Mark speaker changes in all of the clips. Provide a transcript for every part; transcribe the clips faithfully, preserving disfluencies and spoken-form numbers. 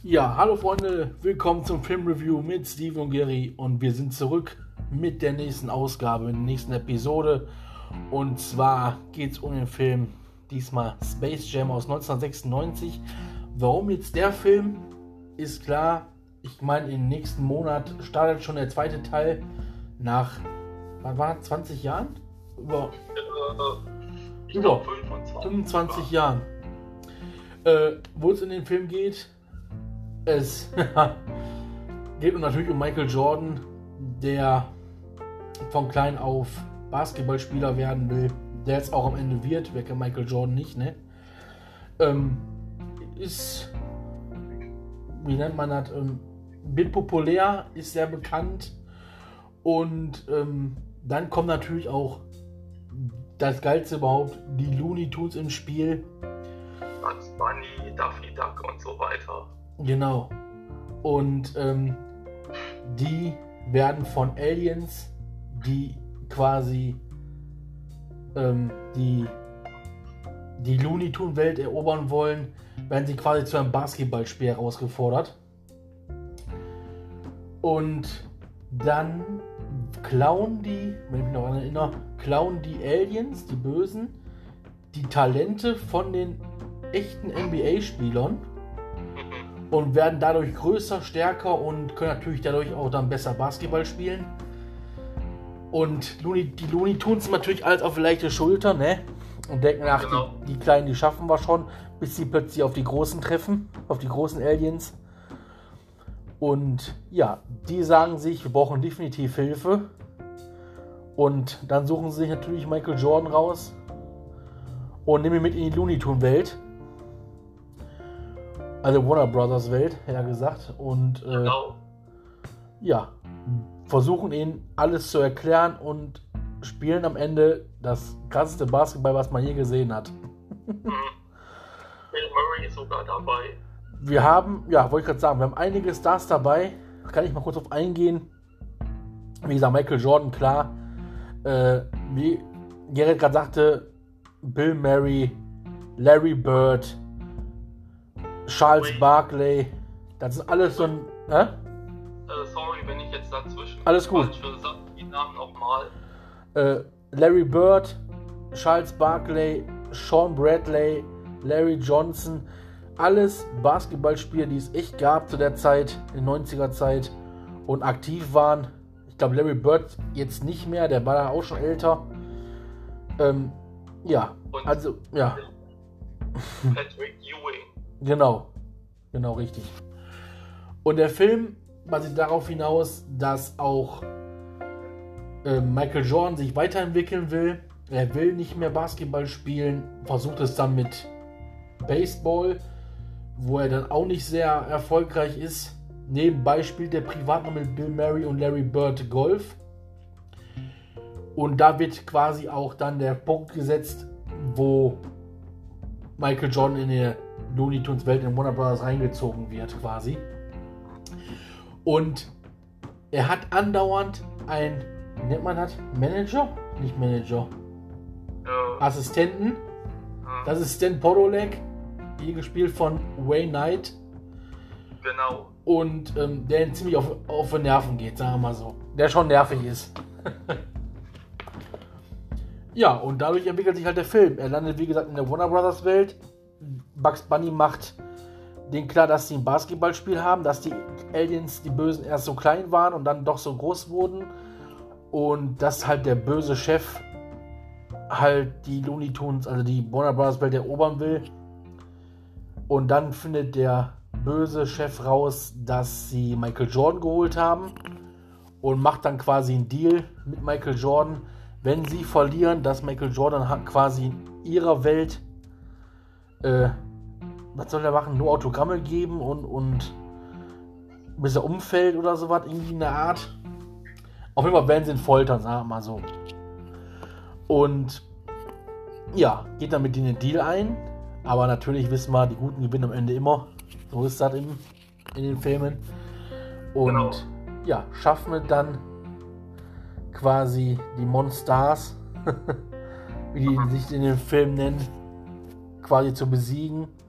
Speaker 1: Ja, hallo Freunde, willkommen zum Filmreview mit Steve und Gary und wir sind zurück mit der nächsten Ausgabe, in der nächsten Episode. Und zwar geht es um den Film, diesmal Space Jam aus neunzehnhundertsechsundneunzig. Warum jetzt der Film? Ist klar, ich meine, im nächsten Monat startet schon der zweite Teil nach, was war zwanzig Jahren? Über,
Speaker 2: äh, ich
Speaker 1: über
Speaker 2: glaub fünfundzwanzig,
Speaker 1: fünfundzwanzig Jahren. Äh, wo es in den Film geht, es geht natürlich um Michael Jordan, der von klein auf Basketballspieler werden will, der jetzt auch am Ende wird. Wer kennt Michael Jordan nicht, ne? Ähm, ist, wie nennt man das, ähm, wird populär, ist sehr bekannt und ähm, dann kommt natürlich auch das Geilste überhaupt, die Looney Tunes ins Spiel.
Speaker 2: Bugs Bunny, Daffy Duck und so weiter.
Speaker 1: Genau. Und ähm, die werden von Aliens, die quasi ähm, die, die Looney Tunes Welt erobern wollen, werden sie quasi zu einem Basketballspiel herausgefordert. Und dann klauen die, wenn ich mich noch daran erinnere, klauen die Aliens, die Bösen, die Talente von den echten N B A-Spielern und werden dadurch größer, stärker und können natürlich dadurch auch dann besser Basketball spielen. Und Looney, die Looney Tunes sind natürlich alles auf leichte Schulter, ne? Und denken, ach,
Speaker 2: Genau.
Speaker 1: die, die Kleinen, die schaffen wir schon, bis sie plötzlich auf die Großen treffen, auf die großen Aliens. Und ja, die sagen sich, wir brauchen definitiv Hilfe. Und dann suchen sie sich natürlich Michael Jordan raus und nehmen ihn mit in die Looney Tunes Welt. Also Warner Brothers Welt, ja gesagt. Und äh,
Speaker 2: Genau.
Speaker 1: ja, versuchen ihnen alles zu erklären und spielen am Ende das krasseste Basketball, was man je gesehen hat.
Speaker 2: Bill Murray ist sogar dabei.
Speaker 1: Wir haben, ja, wollte ich gerade sagen, wir haben einige Stars dabei. Da kann ich mal kurz auf eingehen. Wie gesagt, Michael Jordan, klar. Äh, wie Gerrit gerade sagte, Bill Murray, Larry Bird, Charles
Speaker 2: Wait.
Speaker 1: Barkley. Das ist alles so ein... Äh?
Speaker 2: Äh, sorry, wenn ich jetzt dazwischen...
Speaker 1: Alles gut.
Speaker 2: Manche sagen die Namen nochmal.
Speaker 1: Äh, Larry Bird, Charles Barkley, Sean Bradley, Larry Johnson, alles Basketballspieler, die es echt gab zu der Zeit, in der neunziger Zeit und aktiv waren. Ich glaube, Larry Bird jetzt nicht mehr, der war da auch schon älter. Ähm, ja,
Speaker 2: Und
Speaker 1: also, ja,
Speaker 2: Patrick Ewing.
Speaker 1: genau, genau richtig. Und der Film basiert darauf hinaus, dass auch äh, Michael Jordan sich weiterentwickeln will. Er will nicht mehr Basketball spielen, versucht es dann mit Baseball, wo er dann auch nicht sehr erfolgreich ist. Nebenbei spielt er privat noch mit Bill Murray und Larry Bird Golf. Und da wird quasi auch dann der Punkt gesetzt, wo Michael Jordan in die Looney Tunes Welt in Warner Brothers reingezogen wird quasi. Und er hat andauernd ein, wie nennt man das? Manager? Nicht Manager.
Speaker 2: Äh,
Speaker 1: Assistenten.
Speaker 2: äh,
Speaker 1: Das ist Stan Podolak, hier gespielt von Wayne Knight.
Speaker 2: genau.
Speaker 1: Und ähm, der ihn ziemlich auf, auf die Nerven geht, sagen wir mal so. Der schon nervig ist. Ja, und dadurch entwickelt sich halt der Film. Er landet, wie gesagt, in der Warner Brothers Welt. Bugs Bunny macht denen klar, dass sie ein Basketballspiel haben, dass die Aliens, die Bösen, erst so klein waren und dann doch so groß wurden. Und dass halt der böse Chef halt die Looney Tunes, also die Warner Brothers Welt erobern will. Und dann findet der böse Chef raus, dass sie Michael Jordan geholt haben und macht dann quasi einen Deal mit Michael Jordan. Wenn sie verlieren, dass Michael Jordan hat quasi in ihrer Welt äh, was soll er machen? Nur Autogramme geben und, und bis er umfällt oder sowas, irgendwie in der Art. Auf jeden Fall werden sie ihn foltern, sagen wir mal so. Und ja, geht dann mit denen den Deal ein. Aber natürlich wissen wir, die Guten gewinnen am Ende immer. So ist das in, in den Filmen. Und
Speaker 2: Genau.
Speaker 1: ja, schaffen wir dann quasi die Monsters, wie die sich in den Film nennen, quasi zu besiegen.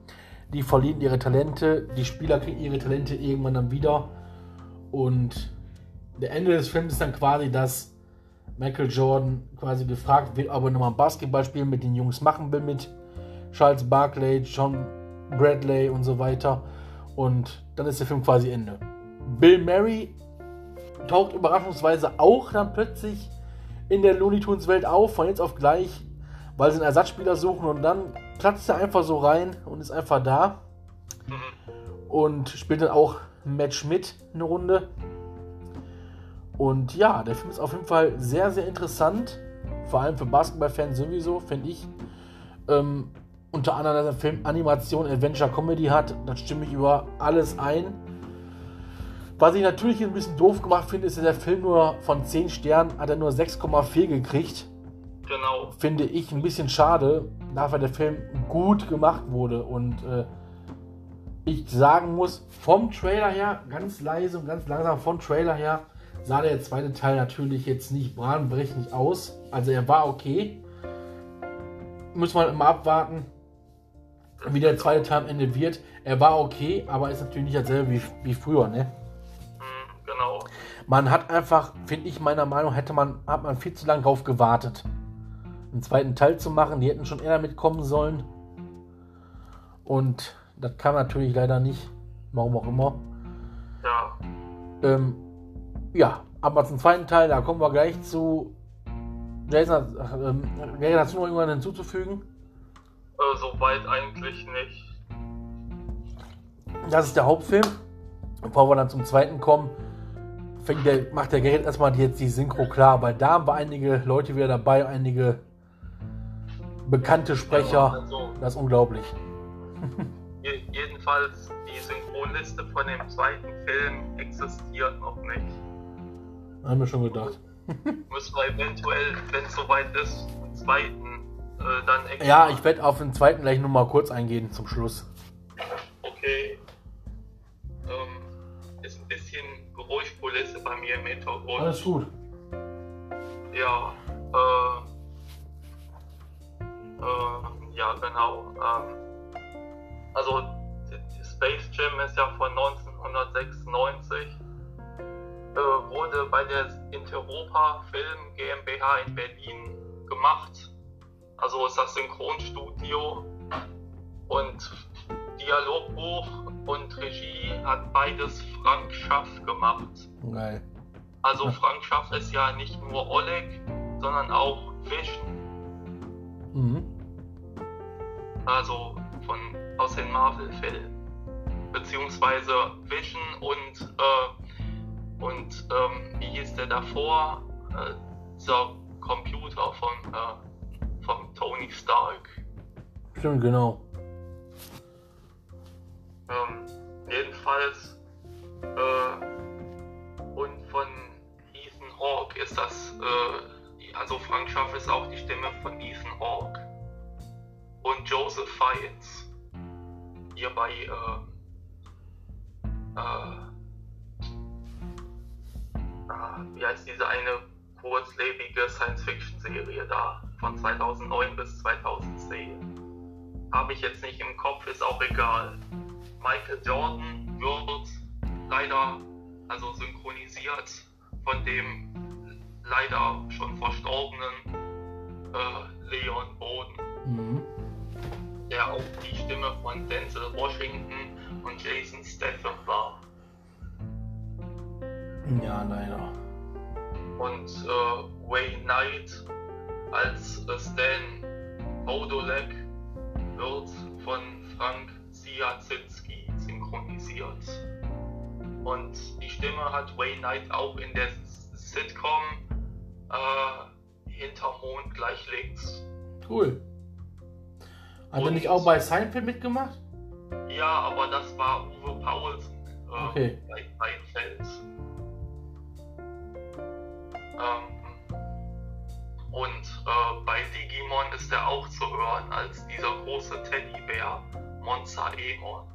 Speaker 1: die verlieren ihre Talente, die Spieler kriegen ihre Talente irgendwann dann wieder. Und der Ende des Films ist dann quasi, dass Michael Jordan quasi gefragt wird, ob er nochmal ein Basketballspiel mit den Jungs machen will, mit Charles Barkley, John Bradley und so weiter. Und dann ist der Film quasi Ende. Bill Murray taucht überraschungsweise auch dann plötzlich in der Looney Tunes Welt auf, von jetzt auf gleich, weil sie einen Ersatzspieler suchen, und dann platzt er einfach so rein und ist einfach da. Und spielt dann auch Matt Schmidt eine Runde. Und ja, der Film ist auf jeden Fall sehr, sehr interessant. Vor allem für Basketballfans sowieso, finde ich. Ähm, unter anderem, dass der Film Animation, Adventure, Comedy hat. Da stimme ich über alles ein. Was ich natürlich ein bisschen doof gemacht finde, ist, dass der Film nur von zehn Sternen hat er nur sechs Komma vier gekriegt.
Speaker 2: Genau.
Speaker 1: Finde ich ein bisschen schade, dafür der Film gut gemacht wurde. Und äh, ich sagen muss, vom Trailer her, ganz leise und ganz langsam vom Trailer her, sah der zweite Teil natürlich jetzt nicht bahnbrechend aus. Also er war okay. Muss man immer abwarten, wie der zweite Teil am Ende wird. Er war okay, aber ist natürlich nicht dasselbe wie, wie früher, ne?
Speaker 2: Genau.
Speaker 1: Man hat einfach, finde ich meiner Meinung, hätte man, hat man viel zu lange drauf gewartet, einen zweiten Teil zu machen. Die hätten schon eher mitkommen sollen. Und das kam natürlich leider nicht. Warum auch immer.
Speaker 2: Ja.
Speaker 1: Ähm, ja, aber zum zweiten Teil, da kommen wir gleich zu. Jason, ähm, Jason, hast du noch irgendwann hinzuzufügen?
Speaker 2: Äh, soweit eigentlich nicht.
Speaker 1: Das ist der Hauptfilm. Bevor wir dann zum zweiten kommen, fängt der, macht der Gerät erstmal jetzt die Synchro klar, weil da haben wir einige Leute wieder dabei, einige bekannte Sprecher.
Speaker 2: Ja, also,
Speaker 1: das ist unglaublich.
Speaker 2: je, jedenfalls, die Synchronliste von dem zweiten Film existiert noch nicht.
Speaker 1: Haben wir schon gedacht.
Speaker 2: Müssen wir eventuell, wenn es soweit ist, einen zweiten äh, dann extra.
Speaker 1: Ja, ich werde auf den zweiten gleich nur mal kurz eingehen zum Schluss.
Speaker 2: Okay. Ähm, ist ein bisschen Geräuschkulisse bei mir im Hintergrund.
Speaker 1: Alles gut.
Speaker 2: Ja, äh, äh, ja genau. Ähm, also Space Jam ist ja von neunzehnhundertsechsundneunzig. Äh, wurde bei der Interopa Film GmbH in Berlin gemacht. Also ist das Synchronstudio, und Dialogbuch und Regie hat beides Frank Schaff gemacht.
Speaker 1: Geil.
Speaker 2: Also Frank Schaff ist ja nicht nur Oleg, sondern auch Vision.
Speaker 1: Mhm.
Speaker 2: Also von aus den Marvel-Filmen. Beziehungsweise Vision und äh, und ähm, wie hieß der davor? Äh, dieser Computer von, äh, von Tony Stark.
Speaker 1: Stimmt, genau.
Speaker 2: Ähm, jedenfalls äh, und von Ethan Hawke ist das, äh, also Frank Schaff ist auch die Stimme von Ethan Hawke. Und Joseph Fiennes. Hier bei äh, äh, wie heißt diese eine kurzlebige Science-Fiction-Serie da, von zweitausendneun bis zweitausendzehn. Habe ich jetzt nicht im Kopf, ist auch egal. Michael Jordan wird leider, also synchronisiert von dem leider schon verstorbenen äh, Leon Boden,
Speaker 1: Mhm.
Speaker 2: der auch die Stimme von Denzel Washington und Jason Statham war.
Speaker 1: Ja, leider.
Speaker 2: Und äh, Wayne Knight als äh, Stan Podolak wird von Frank Ziacinski synchronisiert. Und die Stimme hat Wayne Knight auch in der Sitcom äh, Hinterm Mond gleich links.
Speaker 1: Cool. Hat er
Speaker 2: Und-
Speaker 1: nicht auch bei Seinfeld mitgemacht?
Speaker 2: Ja, aber das war Uwe Paulsen äh,
Speaker 1: Okay.
Speaker 2: bei Seinfeld. Ähm, und äh, bei Digimon ist er auch zu hören als dieser große Teddybär Monza Emon.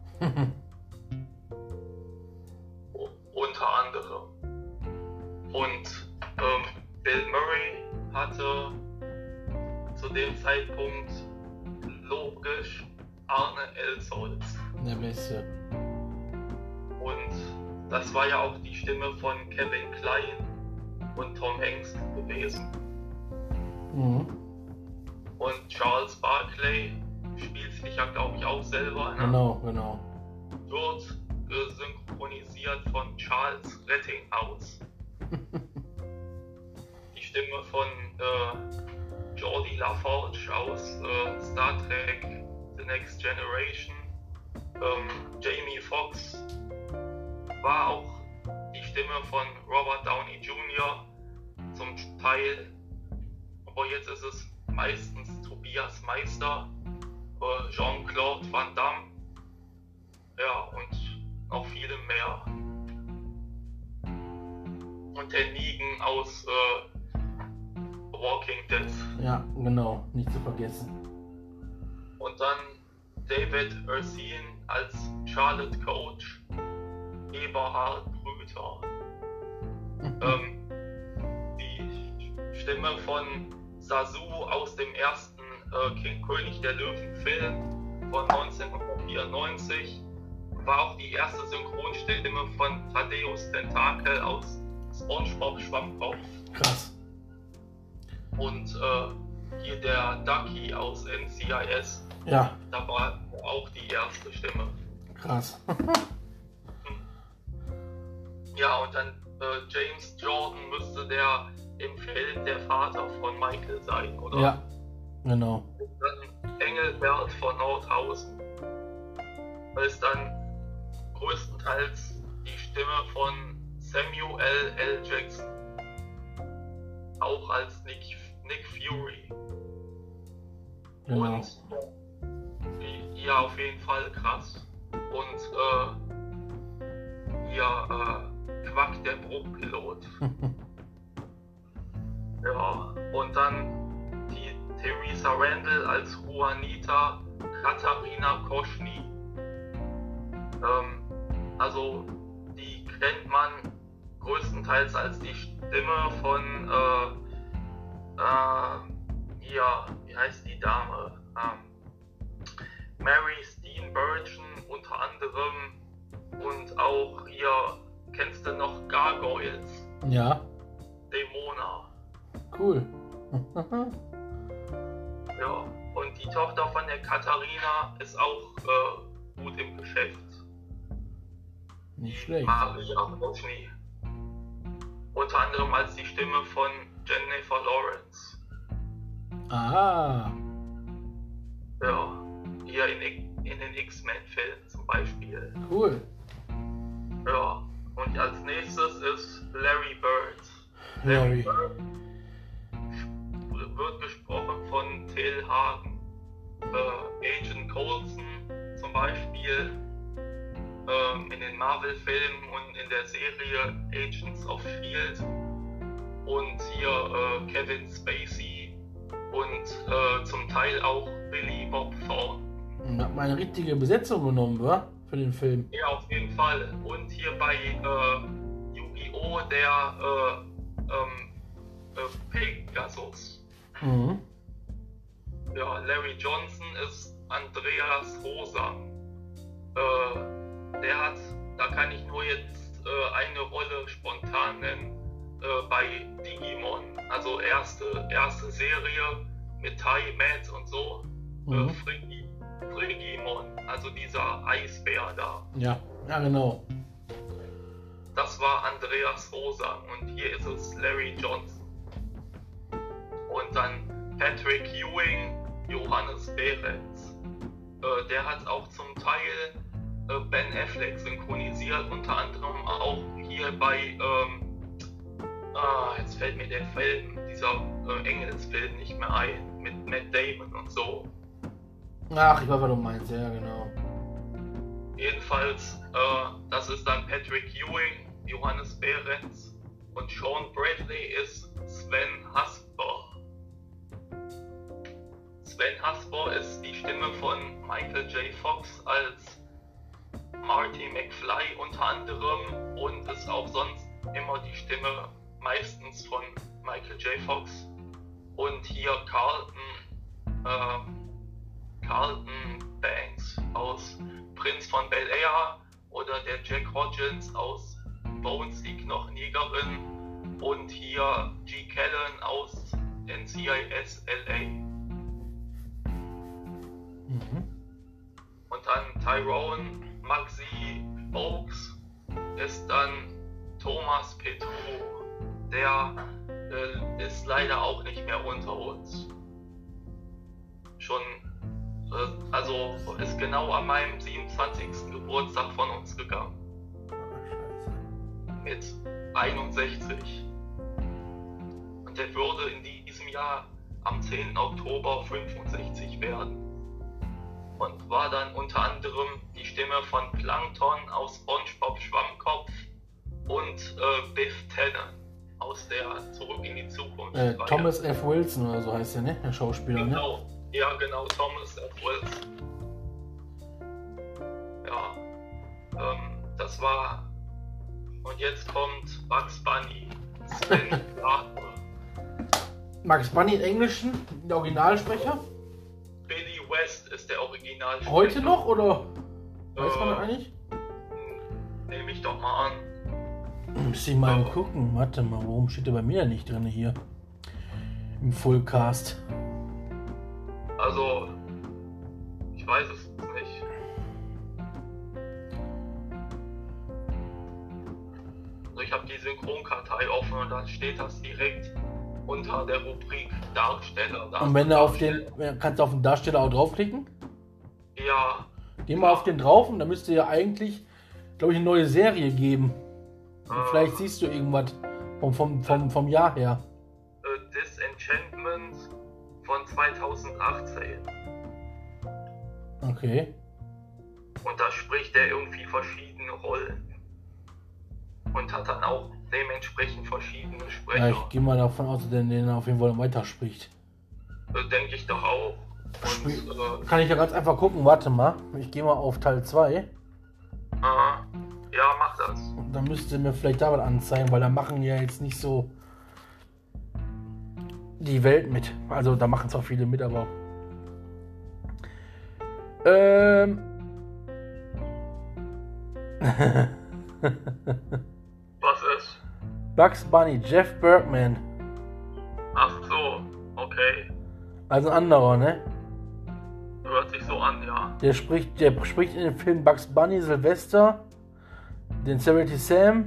Speaker 2: U- unter anderem. Und ähm, Bill Murray hatte zu dem Zeitpunkt logisch Arne Elsholz
Speaker 1: Der Beste.
Speaker 2: Und das war ja auch die Stimme von Kevin Kline und Tom Hanks gewesen.
Speaker 1: Mhm.
Speaker 2: Und Charles Barkley spielt sich ja, glaube ich, auch selber. Ne?
Speaker 1: Genau, genau.
Speaker 2: Wird synchronisiert von Charles Rettinghaus. Die Stimme von äh, Geordie LaForge aus äh, Star Trek The Next Generation. Ähm, Jamie Foxx war auch die Stimme von Robert Downey Junior zum Teil. Aber jetzt ist es meistens Tobias Meister, äh, Jean-Claude Van Damme, ja, und noch viele mehr. Und der Negan aus äh, Walking Dead.
Speaker 1: Ja, genau, nicht zu vergessen.
Speaker 2: Und dann David Ursine als Charlotte Coach, Eberhard Brüter. ähm, die Stimme von Sasu aus dem ersten äh, King König der Löwen Film von neunzehnhundertvierundneunzig war auch die erste Synchronstimme von Thaddeus Tentakel aus SpongeBob Schwammkopf.
Speaker 1: Krass.
Speaker 2: Und äh, hier der Ducky aus N C I S.
Speaker 1: Ja.
Speaker 2: Da war auch die erste Stimme.
Speaker 1: Krass.
Speaker 2: Ja, und dann äh, James Jordan müsste der im Film der Vater von Michael sein, oder?
Speaker 1: Ja, genau.
Speaker 2: Und dann Engelbert von Nordhausen ist dann größtenteils die Stimme von Samuel L. Jackson. Auch als Nick, Nick Fury.
Speaker 1: Genau.
Speaker 2: Und ja, auf jeden Fall krass. Und äh, ja, äh, Quack der Bruchpilot. Ja, und dann die Theresa Randall als Juanita Katharina Koschny. Ähm, also die kennt man größtenteils als die Stimme von äh, äh, ja, wie heißt die Dame? Ähm, Mary Steenburgen unter anderem und auch hier, kennst du noch Gargoyles?
Speaker 1: Ja.
Speaker 2: Dämona.
Speaker 1: Cool.
Speaker 2: Ja, und die Tochter von der Katharina ist auch äh, gut im Geschäft.
Speaker 1: Nicht schlecht.
Speaker 2: Maria Koschny. Unter anderem als die Stimme von Jennifer Lawrence.
Speaker 1: Ah.
Speaker 2: Ja, hier in, in den X-Men-Filmen zum Beispiel.
Speaker 1: Cool.
Speaker 2: Ja, und als nächstes ist Larry Bird.
Speaker 1: Larry.
Speaker 2: Bird wird gesprochen von Till Hagen. Äh, Agent Coulson zum Beispiel ähm, in den Marvel-Filmen und in der Serie Agents of S H I E L D. Und hier äh, Kevin Spacey und äh, zum Teil auch Billy Bob Thornton.
Speaker 1: Und hat mal eine richtige Besetzung genommen, wa? Für den Film.
Speaker 2: Ja, auf jeden Fall. Und hier bei äh, Yu-Gi-Oh! Der äh, ähm, äh, Pegasus.
Speaker 1: Mhm.
Speaker 2: Ja, Larry Johnson ist Andreas Rosa. Äh, der hat, da kann ich nur jetzt äh, eine Rolle spontan nennen, äh, bei Digimon. Also erste, erste Serie mit Tai, Matt und so.
Speaker 1: Mhm.
Speaker 2: Äh, Frigi, Frigimon, also dieser Eisbär da.
Speaker 1: Ja, ja genau.
Speaker 2: Das war Andreas Rosa und hier ist es Larry Johnson. Und dann Patrick Ewing, Johannes Behrens. Äh, der hat auch zum Teil äh, Ben Affleck synchronisiert, unter anderem auch hier bei, ähm, ah, jetzt fällt mir der Film, dieser äh, Engelsfilm nicht mehr ein, mit Matt Damon und so.
Speaker 1: Ach, ich weiß, was du meinst, ja genau.
Speaker 2: Jedenfalls, äh, das ist dann Patrick Ewing, Johannes Behrens und Sean Bradley ist Sven Hasper. Sven Hasper ist die Stimme von Michael J. Fox als Marty McFly unter anderem und ist auch sonst immer die Stimme meistens von Michael J. Fox. Und hier Carlton, äh, Carlton Banks aus Prinz von Bel Air oder der Jack Hodgins aus Bones, die Knochenjägerin und hier G. Callan aus N C I S L A.
Speaker 1: Mhm.
Speaker 2: Und dann Tyrone Maxi Oaks ist dann Thomas Petru. Der äh, ist leider auch nicht mehr unter uns. Schon, äh, also ist genau an meinem siebenundzwanzigsten Geburtstag von uns gegangen. Mit einundsechzig. Und er würde in diesem Jahr am zehnten Oktober fünfundsechzig werden. Und war dann unter anderem die Stimme von Plankton aus SpongeBob Schwammkopf und äh, Biff Tannen aus der Zurück in die Zukunft.
Speaker 1: Äh, Thomas F. Wilson oder so heißt der, ne? Der Schauspieler,
Speaker 2: genau.
Speaker 1: ne?
Speaker 2: Ja, genau, Thomas F. Wilson. Ja, ähm, das war. Und jetzt kommt Bugs Bunny. Sven Gardner.
Speaker 1: Bugs Bunny im Englischen, der Originalsprecher?
Speaker 2: Billy West ist der Originalsprecher.
Speaker 1: Heute noch oder? Weiß man das
Speaker 2: Äh,
Speaker 1: eigentlich?
Speaker 2: Nehme ich doch mal an.
Speaker 1: Muss ich mal gucken. Warte mal, warum steht der bei mir nicht drin hier? Im Fullcast.
Speaker 2: Also, ich weiß es nicht. Also ich habe die Synchronkartei offen und dann steht das direkt unter der Rubrik Darsteller. Da
Speaker 1: Und wenn du auf den, kannst du auf den Darsteller auch draufklicken?
Speaker 2: Ja.
Speaker 1: Geh mal auf den drauf und da müsste ja eigentlich, glaube ich, eine neue Serie geben. Und
Speaker 2: Äh,
Speaker 1: vielleicht siehst du irgendwas vom, vom, vom, vom Jahr her.
Speaker 2: äh, Disenchantment von zweitausendachtzehn.
Speaker 1: Okay.
Speaker 2: Und da spricht er irgendwie verschiedene Rollen. Und hat dann auch dementsprechend verschiedene Sprecher.
Speaker 1: Ja, ich gehe mal davon aus, dass der den auf jeden Fall weiterspricht.
Speaker 2: Äh, Denke ich doch auch. Und, äh,
Speaker 1: Kann ich ja ganz einfach gucken, warte mal. Ich gehe mal auf Teil zwei.
Speaker 2: aha. Ja, mach das.
Speaker 1: Und dann müsste mir vielleicht da was anzeigen, weil da machen ja jetzt nicht so die Welt mit. Also da machen zwar viele mit, aber. Ähm.
Speaker 2: Was ist?
Speaker 1: Bugs Bunny, Jeff Bergman.
Speaker 2: Ach so, okay.
Speaker 1: Also ein anderer, ne?
Speaker 2: Hört sich so an, ja.
Speaker 1: Der spricht, der spricht in dem Film Bugs Bunny, Sylvester, den Charity Sam,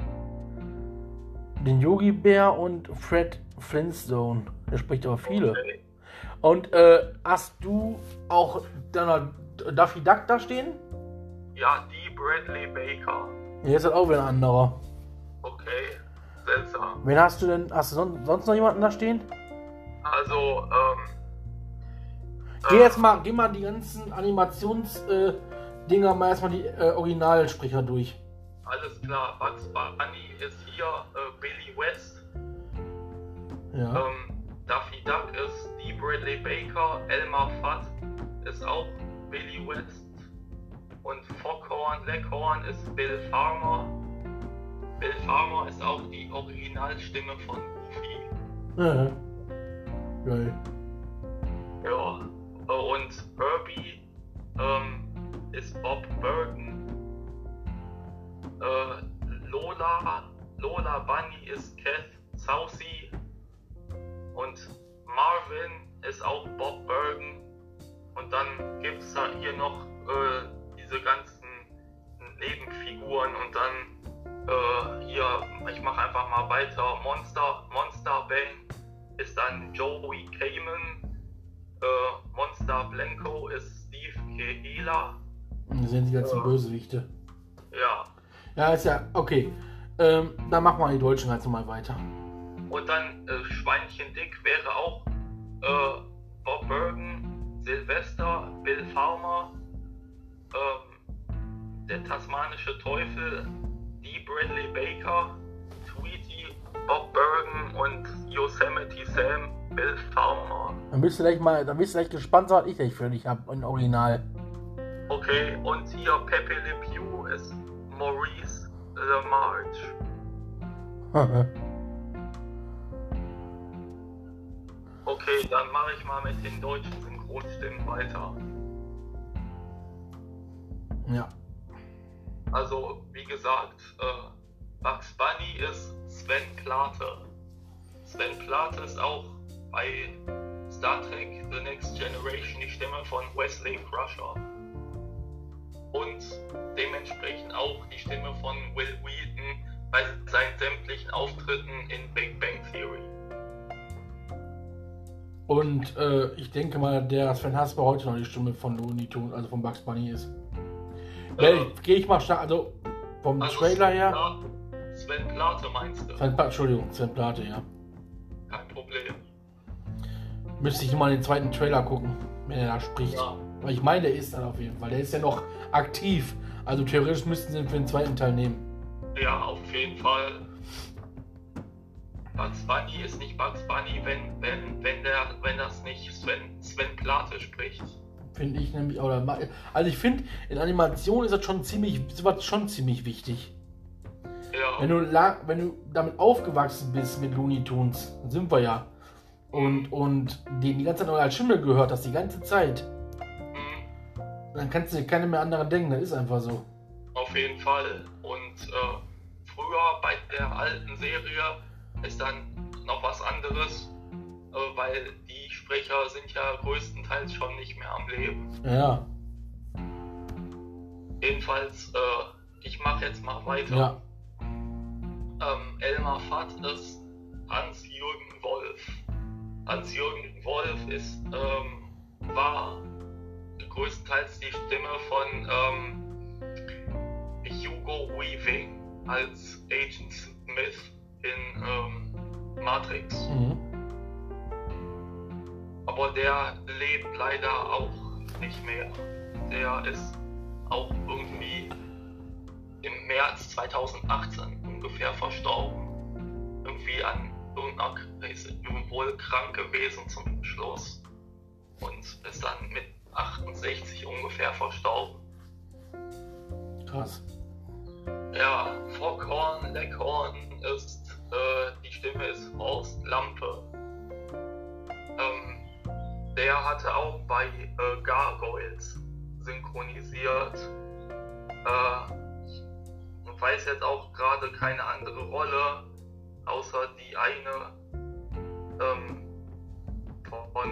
Speaker 1: den Yogi Bär und Fred Flintstone. Der spricht aber viele.
Speaker 2: Okay.
Speaker 1: Und äh, hast du auch dann Daffy Duck da stehen?
Speaker 2: Ja, die Bradley Baker.
Speaker 1: Hier ist halt auch wieder ein anderer.
Speaker 2: Okay, seltsam.
Speaker 1: Wen hast du denn? Hast du son- sonst noch jemanden da stehen?
Speaker 2: Also, ähm.
Speaker 1: Geh
Speaker 2: äh,
Speaker 1: jetzt mal, geh mal die ganzen Animationsdinger äh, mal erstmal die äh, Originalsprecher durch.
Speaker 2: Alles klar, Bugs Bunny ist hier äh, Billy West.
Speaker 1: Ja.
Speaker 2: Ähm, Daffy Duck ist Dee Bradley Baker. Elmer Fudd ist auch Billy West. Und Foghorn Leghorn ist Bill Farmer. Bill Farmer ist auch die Originalstimme von Goofy.
Speaker 1: Ja. Geil.
Speaker 2: Ja. Und Herbie ähm, ist Bob Burton. Äh, Lola, Lola Bunny ist Kath Southey. Und Marvin ist auch Bob Bergen. Und dann gibt es da hier noch äh, diese ganzen Nebenfiguren und dann äh, hier, ich mache einfach mal weiter. Monster, Monster Bang ist dann Joey Kamen. Äh, Monster Blanco ist Steve Kehela.
Speaker 1: Wir sehen die ganzen
Speaker 2: Ja.
Speaker 1: Bösewichte.
Speaker 2: Ja.
Speaker 1: Ja, ist ja, okay. Ähm, dann machen wir die Deutschen halt mal weiter.
Speaker 2: Und dann äh, Schweinchen Dick wäre auch äh, Bob Bergen, Sylvester, Bill Farmer, ähm, der tasmanische Teufel, Dee Bradley Baker, Tweety, Bob Bergen und Yosemite Sam, Bill Farmer.
Speaker 1: Dann bist du gleich mal, dann bist du gleich gespannt, was ich gleich für dich habe im Original.
Speaker 2: Okay, und hier Pepe Le Pew ist Maurice LaMarche. Okay, dann mache ich mal mit den deutschen Synchronstimmen weiter.
Speaker 1: Ja.
Speaker 2: also wie gesagt, äh, Bugs Bunny ist Sven Plate. Sven Plate ist auch bei Star Trek The Next Generation die Stimme von Wesley Crusher. Und dementsprechend auch die Stimme von Will Wheaton bei seinen sämtlichen Auftritten in Big Bang Theory.
Speaker 1: Und äh, ich denke mal, der Sven Hasper heute noch die Stimme von Looney Tunes, also von Bugs Bunny ist. Äh, Gehe ich mal stark, also vom
Speaker 2: also
Speaker 1: Trailer her.
Speaker 2: Sven, Sven Plate meinst du?
Speaker 1: Sven, Entschuldigung, Sven Plate, ja.
Speaker 2: Kein Problem.
Speaker 1: Müsste ich mal den zweiten Trailer gucken, wenn er da spricht.
Speaker 2: Ja.
Speaker 1: Aber ich meine, der ist dann auf jeden Fall. Der ist ja noch aktiv. Also theoretisch müssten sie ihn für den zweiten Teil nehmen.
Speaker 2: Ja, auf jeden Fall. Bugs Bunny ist nicht Bugs Bunny, wenn, wenn, wenn, der, wenn das nicht Sven, Sven Plate spricht.
Speaker 1: Finde ich nämlich, oder also ich finde, in Animation ist das schon ziemlich, sowas schon ziemlich wichtig.
Speaker 2: Ja.
Speaker 1: Wenn du, lang, wenn du damit aufgewachsen bist mit Looney Tunes, dann sind wir ja, und, und den die ganze Zeit noch als Schimmel gehört hast, die ganze Zeit,
Speaker 2: Mhm.
Speaker 1: dann kannst du dir keine mehr anderen denken, das ist einfach so.
Speaker 2: Auf jeden Fall. Und äh, früher bei der alten Serie ist dann noch was anderes, äh, weil die Sprecher sind ja größtenteils schon nicht mehr am Leben.
Speaker 1: Ja,
Speaker 2: Jedenfalls, äh, ich mache jetzt mal weiter.
Speaker 1: ja.
Speaker 2: Ähm, Elmar Fudd ist Hans-Jürgen Wolf. Hans-Jürgen Wolf ist, ähm, war größtenteils die Stimme von ähm, Hugo Weaving als Agent Smith in ähm, Matrix.
Speaker 1: Mhm.
Speaker 2: Aber der lebt leider auch nicht mehr. Der ist auch irgendwie im März zweitausendachtzehn ungefähr verstorben. Irgendwie an irgendeiner ist wohl krank gewesen zum Schluss. Und ist dann mit achtundsechzig ungefähr verstorben.
Speaker 1: Krass.
Speaker 2: Ja, Foghorn Leghorn ist, äh, die Stimme ist Horst Lampe. Ähm, der hatte auch bei äh, Gargoyles synchronisiert. Äh, ich weiß jetzt auch gerade keine andere Rolle, außer die eine ähm, von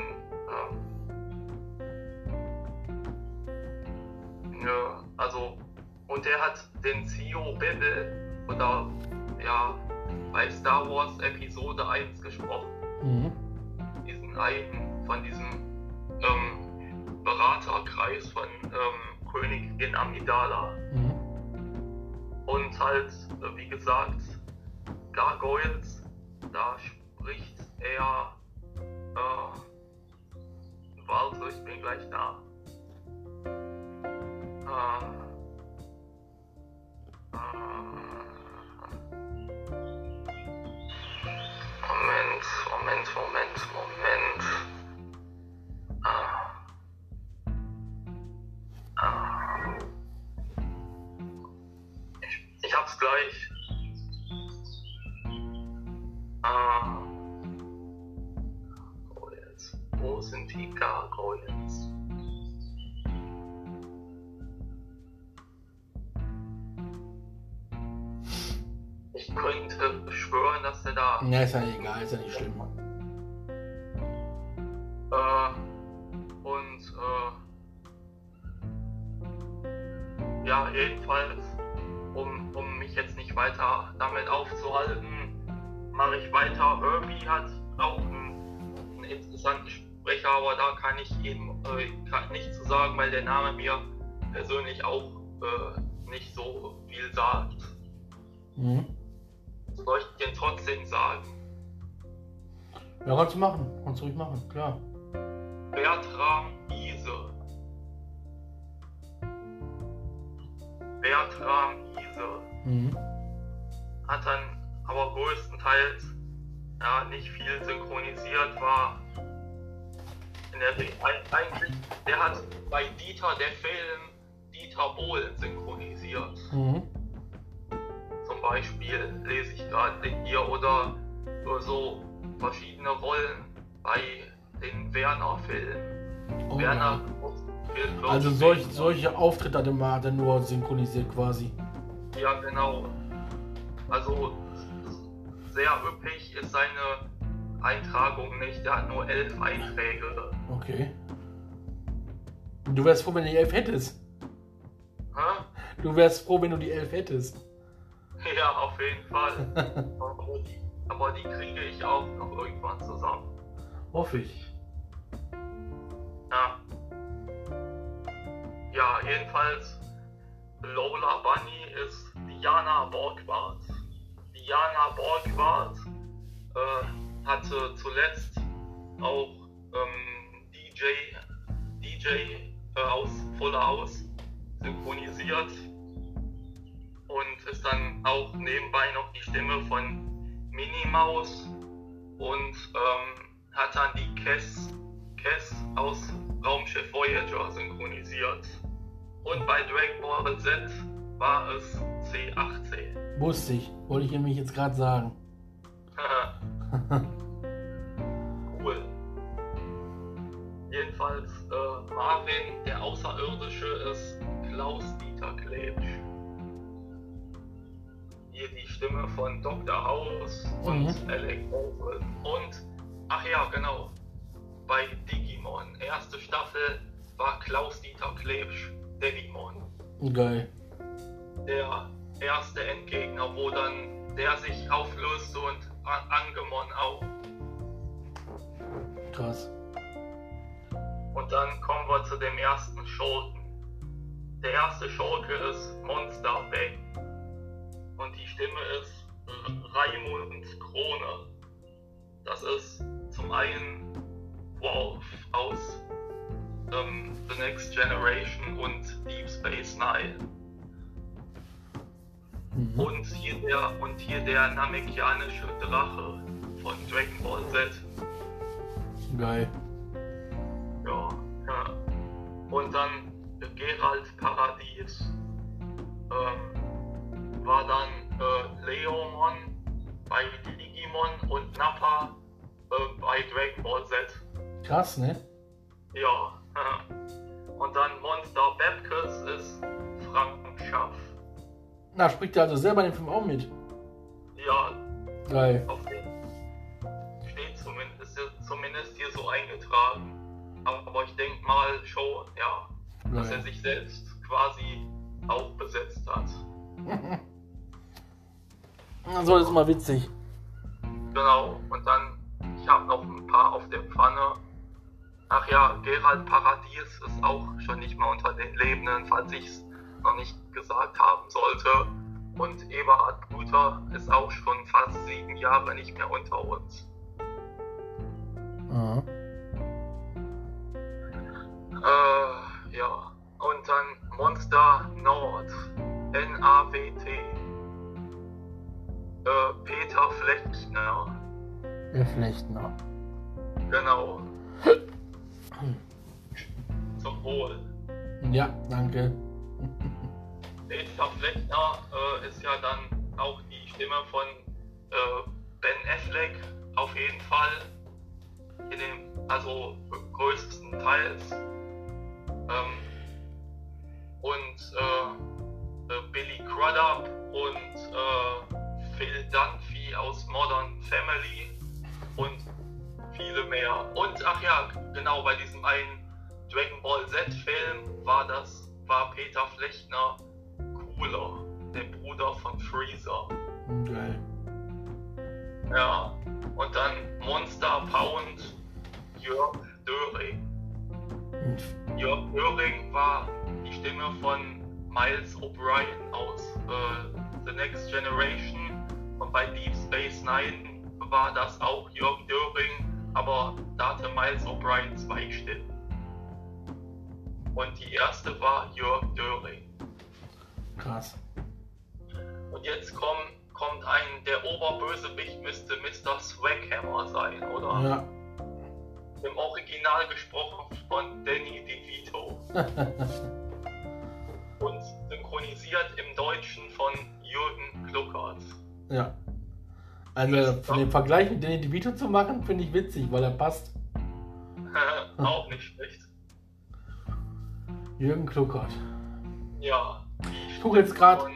Speaker 2: ähm, ja, also und der hat den Sio Bibble oder ja bei Star Wars Episode eins gesprochen.
Speaker 1: Mhm.
Speaker 2: Diesen einen von diesem ähm, Beraterkreis von ähm, Königin Amidala.
Speaker 1: Mhm.
Speaker 2: Und halt, äh, wie gesagt, Gargoyles, da spricht er, äh, warte, ich bin gleich da. Äh, Moment, Moment, Moment, Moment. Ah. Ah. Ich, ich hab's gleich. Ah. Gargoyles. Wo sind die Gargoyles? Ich könnte schwören, dass er da.
Speaker 1: Ja, ist ja egal, ist ja nicht schlimm.
Speaker 2: Äh, und äh, ja, jedenfalls, um, um mich jetzt nicht weiter damit aufzuhalten, mache ich weiter. Herbie hat auch einen, einen interessanten Sprecher, aber da kann ich eben äh, kann nichts zu sagen, weil der Name mir persönlich auch äh, nicht so viel sagt.
Speaker 1: Mhm.
Speaker 2: Soll ich den trotzdem sagen?
Speaker 1: Ja, kannst du machen, kannst du ruhig machen, klar.
Speaker 2: Bertram Giese. Bertram Giese
Speaker 1: Mhm.
Speaker 2: hat dann aber größtenteils ja, nicht viel synchronisiert, war in der Re- eigentlich, der hat bei Dieter der Film Dieter Bohlen synchronisiert.
Speaker 1: Mhm.
Speaker 2: Zum Beispiel lese ich gerade hier oder so verschiedene Rollen bei den Werner-Filmen.
Speaker 1: Oh,
Speaker 2: Werner
Speaker 1: ja.
Speaker 2: spielt, glaub
Speaker 1: Also
Speaker 2: ich,
Speaker 1: solch, solche Auftritte hat er mal- hat er nur synchronisiert quasi.
Speaker 2: Ja, genau. Also sehr üppig ist seine Eintragung nicht. Der hat nur elf Einträge.
Speaker 1: Okay. Du wärst froh, wenn du die elf hättest.
Speaker 2: Hä?
Speaker 1: Du wärst froh, wenn du die elf hättest.
Speaker 2: Ja, auf jeden Fall. aber, die, aber die kriege ich auch noch irgendwann zusammen.
Speaker 1: Hoffe ich.
Speaker 2: Ja. Ja, jedenfalls Lola Bunny ist Diana Borgward. Diana Borgward äh, hatte zuletzt auch ähm, D J, D J äh, aus Full House synchronisiert und ist dann auch nebenbei noch die Stimme von Minnie Maus und ähm, hat dann die Cass, Cass aus Raumschiff Voyager synchronisiert. Und bei Dragon Ball Z war es C achtzehn.
Speaker 1: Wusste ich, wollte ich nämlich jetzt gerade sagen.
Speaker 2: Cool. Jedenfalls äh, Marvin, der Außerirdische, ist Klaus-Dieter Klebsch. Hier die Stimme von Doktor House und mhm. Alec Baldwin. Und, ach ja, genau, bei Digimon, erste Staffel, war Klaus-Dieter Klebsch Devimon.
Speaker 1: Geil.
Speaker 2: Der erste Endgegner, wo dann der sich auflöste und An- Angemon auch.
Speaker 1: Krass.
Speaker 2: Und dann kommen wir zu dem ersten Schurken. Der erste Schurke ist Monster Bang. Und die Stimme ist Raimund Krone. Das ist zum einen Worf aus ähm, The Next Generation und Deep Space Nine. Mhm. Und, hier der, und hier der namekianische Drache von Dragon Ball Z.
Speaker 1: Geil.
Speaker 2: Ja, ja. Und dann Geralt Paradies. Ähm, war dann äh, Leomon bei Digimon und Nappa äh, bei Dragon Ball Z.
Speaker 1: Krass, ne?
Speaker 2: Ja. Und dann Monster Bepkes ist Frank Schaff.
Speaker 1: Na, spricht er also selber in dem Film auch mit?
Speaker 2: Ja.
Speaker 1: Geil.
Speaker 2: Auf den steht zumindest, ist zumindest hier so eingetragen. Aber ich denke mal schon, ja,
Speaker 1: Geil.
Speaker 2: dass er sich selbst quasi auch besetzt hat.
Speaker 1: So, das ist mal witzig.
Speaker 2: Genau, und dann, ich habe noch ein paar auf der Pfanne. Ach ja, Geralt Paradies ist auch schon nicht mal unter den Lebenden, falls ich es noch nicht gesagt haben sollte. Und Eberhard Brüter ist auch schon fast sieben Jahre nicht mehr unter uns.
Speaker 1: Mhm.
Speaker 2: Äh, ja. Und dann Monster Nord. N A W T. Äh, Peter Flechtner.
Speaker 1: Der Flechtner.
Speaker 2: Genau. Zum Wohl.
Speaker 1: Ja, danke.
Speaker 2: Peter Flechtner äh, ist ja dann auch die Stimme von äh, Ben Affleck auf jeden Fall. In dem, also größtenteils. Ähm, und äh, äh, Billy Crudup und äh, Phil Dunphy aus Modern Family und viele mehr. Und ach ja, genau, bei diesem einen Dragon Ball Z-Film war das, war Peter Flechtner Cooler, der Bruder von Freezer.
Speaker 1: Geil.
Speaker 2: Ja, und dann Monster Pound Jörg Döring. Jörg Döring war die Stimme von Miles O'Brien aus äh, The Next Generation und bei Deep Space Nine war das auch Jörg Döring, aber da hatte Miles O'Brien zwei Stimmen. Und die erste war Jörg Döring.
Speaker 1: Krass.
Speaker 2: Und jetzt komm, kommt ein, der Oberbösewicht müsste Mister Swaghammer sein, oder?
Speaker 1: Ja.
Speaker 2: Im Original gesprochen von Danny DeVito. Und synchronisiert im Deutschen von Jürgen Kluckert.
Speaker 1: Ja. Also von dem Vergleich mit Danny DeVito zu machen, finde ich witzig, weil er passt.
Speaker 2: Auch nicht schlecht.
Speaker 1: Jürgen Kluckert.
Speaker 2: Ja.
Speaker 1: Ich gucke jetzt gerade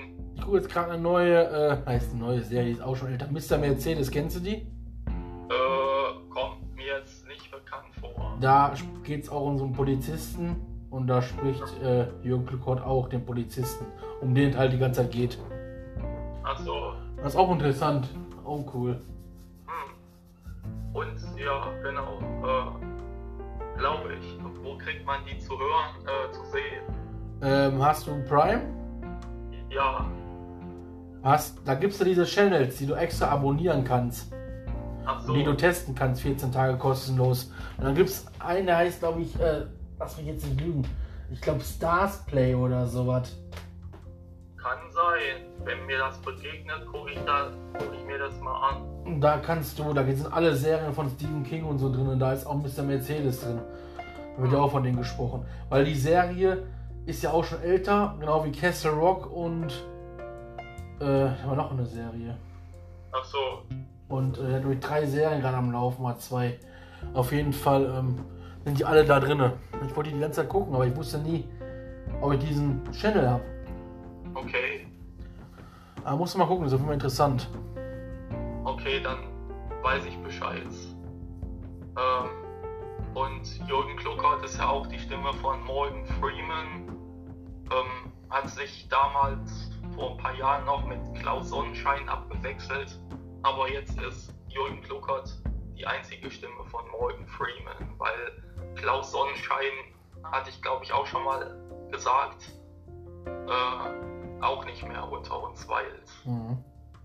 Speaker 1: gucke jetzt gerade eine neue, äh, heißt eine neue Serie, die ist auch schon älter. Mister Mercedes, kennst du die?
Speaker 2: Äh, kommt mir jetzt nicht bekannt vor.
Speaker 1: Da geht es auch um so einen Polizisten und da spricht äh, Jürgen Kluckert auch den Polizisten, um den es halt die ganze Zeit geht.
Speaker 2: Ach so.
Speaker 1: Das ist auch interessant, auch cool.
Speaker 2: Hm. Und ja, genau, äh, glaube ich. Wo kriegt man die zu hören, äh, zu sehen?
Speaker 1: Ähm, hast du Prime?
Speaker 2: Ja.
Speaker 1: Hast, da gibt es ja diese Channels, die du extra abonnieren kannst.
Speaker 2: Ach so.
Speaker 1: Die du testen kannst, vierzehn Tage kostenlos. Und dann gibt es einen, der heißt, glaube ich, äh, lass mich jetzt nicht lügen, ich glaube Stars Play oder sowas.
Speaker 2: Kann sein. Wenn mir das begegnet, gucke ich, da, guck ich mir das mal an.
Speaker 1: Und da kannst du, da sind alle Serien von Stephen King und so drin und da ist auch Mister Mercedes drin. Da wird ja auch von denen gesprochen. Weil die Serie ist ja auch schon älter, genau wie Castle Rock und äh, war noch eine Serie.
Speaker 2: Ach so.
Speaker 1: Und äh, durch drei Serien gerade am Laufen, mal zwei. Auf jeden Fall ähm, sind die alle da drin. Ich wollte die die ganze Zeit gucken, aber ich wusste nie, ob ich diesen Channel habe.
Speaker 2: Okay.
Speaker 1: Aber musst du mal gucken, das ist auf jeden Fall interessant.
Speaker 2: Okay, dann weiß ich Bescheid. Ähm, und Jürgen Kluckert ist ja auch die Stimme von Morgan Freeman. Ähm, hat sich damals vor ein paar Jahren noch mit Klaus Sonnenschein abgewechselt. Aber jetzt ist Jürgen Kluckert die einzige Stimme von Morgan Freeman, weil Klaus Sonnenschein, hatte ich glaube ich auch schon mal gesagt, äh, auch nicht mehr unter uns weilt.
Speaker 1: Mhm.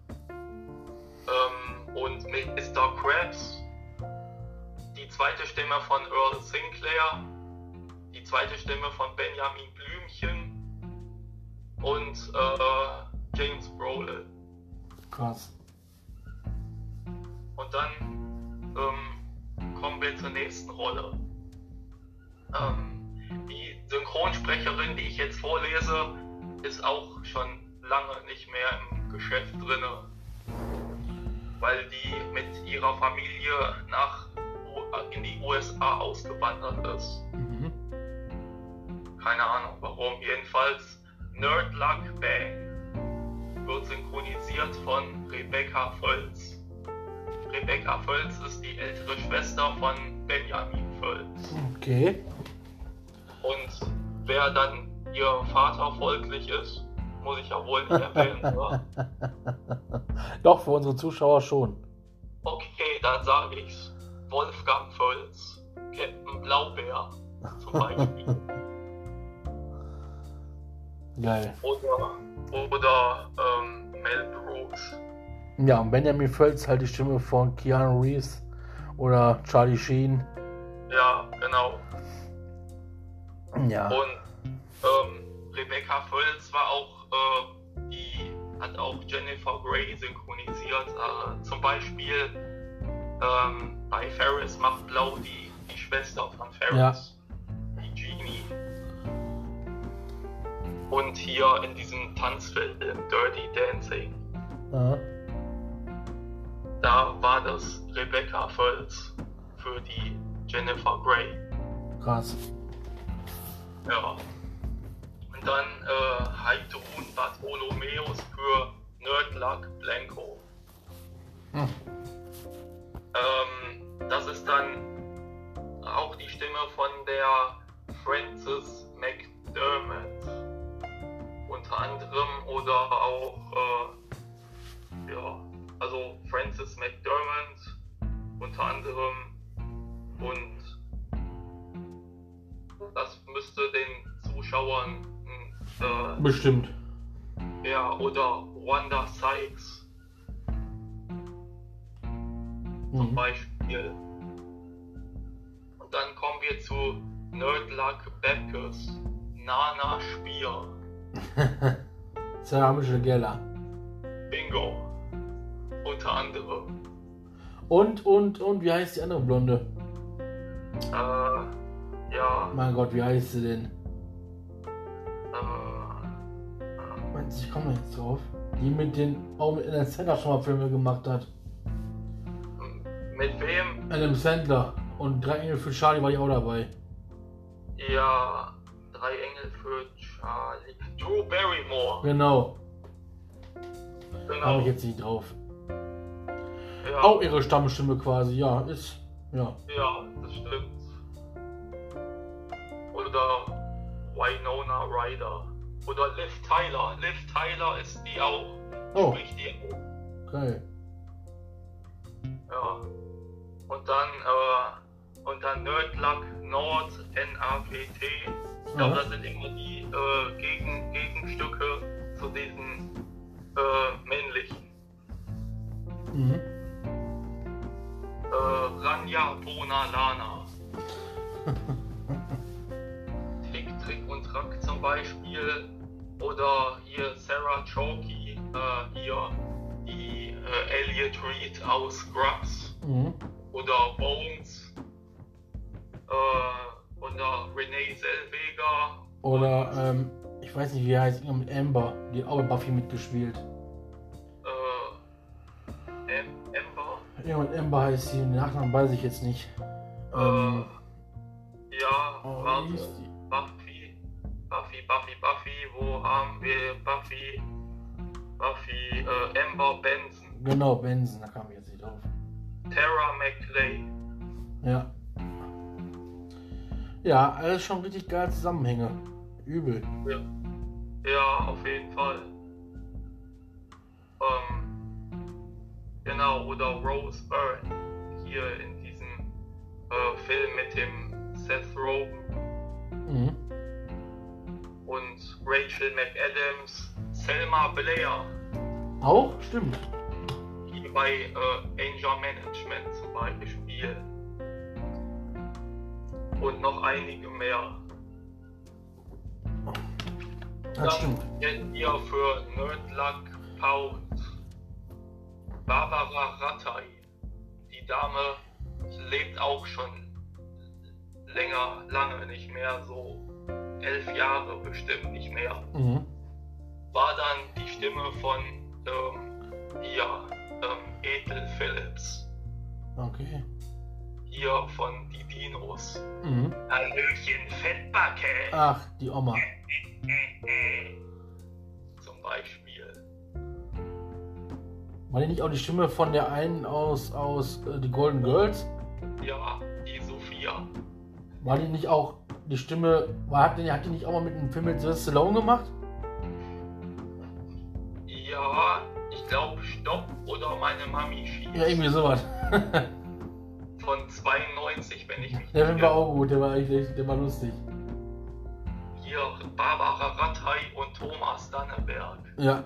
Speaker 2: Ähm, und mit Mister Krabs, die zweite Stimme von Earl Sinclair, die zweite Stimme von Benjamin Blümchen und äh, James Brolin.
Speaker 1: Krass.
Speaker 2: Und dann ähm, kommen wir zur nächsten Rolle. Ähm, die Synchronsprecherin, die ich jetzt vorlese, ist auch schon lange nicht mehr im Geschäft drinne, weil die mit ihrer Familie nach in die U S A ausgewandert ist.
Speaker 1: Mhm.
Speaker 2: Keine Ahnung warum. Jedenfalls Nerd Luck Bang wird synchronisiert von Rebecca Völz. Rebecca Völz ist die ältere Schwester von Benjamin Völz.
Speaker 1: Okay.
Speaker 2: Und wer dann ihr Vater folglich ist, muss ich ja wohl nicht erwähnen, oder?
Speaker 1: Doch, für unsere Zuschauer schon.
Speaker 2: Okay, dann sage ich's. Wolfgang Völz, Captain Blaubeer zum Beispiel.
Speaker 1: Geil.
Speaker 2: Oder, oder ähm, Mel Brooks.
Speaker 1: Ja, und Benjamin Völz halt die Stimme von Keanu Reeves oder Charlie Sheen.
Speaker 2: Ja, genau.
Speaker 1: Ja.
Speaker 2: Und ähm, Rebecca Völz war auch, äh, die hat auch Jennifer Grey synchronisiert. Äh, zum Beispiel ähm, bei Ferris macht Blau die, die Schwester von Ferris, ja. Die Genie. Und hier in diesem Tanzfilm Dirty Dancing,
Speaker 1: Aha.
Speaker 2: da war das Rebecca Völz für die Jennifer Grey.
Speaker 1: Krass.
Speaker 2: Ja. Und dann äh, Heidrun Bartholomäus für Nerdluck Blanco.
Speaker 1: Hm.
Speaker 2: Ähm, das ist dann auch die Stimme von der Frances McDermott. Unter anderem oder auch, äh, ja, also Frances McDermott unter anderem und das müsste den Zuschauern äh,
Speaker 1: Bestimmt.
Speaker 2: ja, oder Wanda Sykes zum
Speaker 1: Mhm.
Speaker 2: Beispiel. Und dann kommen wir zu Nerdluck Bapkus, Nana Spier.
Speaker 1: Sarah Michelle Gellar.
Speaker 2: Bingo. Unter anderem.
Speaker 1: Und, und, und, wie heißt die andere Blonde?
Speaker 2: Äh, ja.
Speaker 1: Mein Gott, wie heißt sie denn?
Speaker 2: Äh, äh,
Speaker 1: Meinst du, ich komme jetzt drauf? Die mit den, auch mit Adam Sandler schon mal Filme gemacht hat.
Speaker 2: mit wem?
Speaker 1: Adam Sandler. Und Drei Engel für Charlie war ich auch dabei.
Speaker 2: Ja, Drei Engel für Charlie. Drew Barrymore.
Speaker 1: Genau.
Speaker 2: Genau.
Speaker 1: Habe ich jetzt nicht drauf.
Speaker 2: Ja.
Speaker 1: Auch ihre Stammstimme quasi, ja, ist, ja.
Speaker 2: Ja, das stimmt. Oder Winona Ryder. Oder Liv Tyler. Liv Tyler ist die auch.
Speaker 1: Oh.
Speaker 2: Spricht die auch.
Speaker 1: Geil.
Speaker 2: Ja. Und dann, äh, und dann Nerdluck Nord, N A P T. Ich glaube,
Speaker 1: Ja.
Speaker 2: das sind immer die äh, Gegen, Gegenstücke zu diesen äh, männlichen.
Speaker 1: Mhm.
Speaker 2: Äh, Ranja Bona Lana. Tick, Trick und Track zum Beispiel. Oder hier Sarah Chalky, äh, hier die äh, Elliot Reed aus Scrubs.
Speaker 1: Mhm.
Speaker 2: Oder Bones. Äh, oder Renee Zellweger.
Speaker 1: Oder, ähm, ich weiß nicht, wie er heißt, mit Amber, die hat auch bei Buffy mitgespielt.
Speaker 2: Äh, Am Amber.
Speaker 1: Ja, mit Amber heißt sie, den Nachnamen weiß ich jetzt nicht. Ähm,
Speaker 2: Äh, ja,
Speaker 1: oh, wie
Speaker 2: warte.
Speaker 1: hieß die?
Speaker 2: Buffy, Buffy, Buffy, Buffy, wo haben wir Buffy, Buffy, äh, Amber Benson,
Speaker 1: Genau, Benson, da kam ich jetzt nicht drauf.
Speaker 2: Tara McClay.
Speaker 1: Ja. Ja, alles schon richtig geile Zusammenhänge. Übel.
Speaker 2: Ja, ja, auf jeden Fall. Ähm, genau, oder Rose Byrne, hier in diesem äh, Film mit dem Seth Rogen.
Speaker 1: Mhm.
Speaker 2: Und Rachel McAdams, Selma Blair,
Speaker 1: Auch? Stimmt.
Speaker 2: hier bei äh, Anger Management zum Beispiel. Und noch einige mehr.
Speaker 1: Das stimmt.
Speaker 2: Kennt ihr für Nerdluck Pound Barbara Rattay. Die Dame lebt auch schon länger, lange nicht mehr, so elf Jahre bestimmt nicht mehr.
Speaker 1: Mhm.
Speaker 2: War dann die Stimme von ähm, ja, ähm, Ethel Phillips.
Speaker 1: Okay.
Speaker 2: Hier von die Dinos.
Speaker 1: Mhm.
Speaker 2: Hallöchen, Fettbacke!
Speaker 1: Ach, die Oma.
Speaker 2: Zum Beispiel.
Speaker 1: War die nicht auch die Stimme von der einen aus, aus äh, die Golden Girls?
Speaker 2: Ja, die Sophia.
Speaker 1: War die nicht auch die Stimme, war, hat, die, hat die nicht auch mal mit einem Film mit Sylvester Stallone gemacht?
Speaker 2: Ja, ich glaube Stopp oder meine Mami schießt.
Speaker 1: Ja, irgendwie sowas.
Speaker 2: Von zweiundneunzig, wenn ich mich
Speaker 1: Der
Speaker 2: nicht
Speaker 1: Film war
Speaker 2: irre.
Speaker 1: auch gut, der war echt, der war lustig.
Speaker 2: Hier Barbara Rattay und Thomas Danneberg.
Speaker 1: Ja.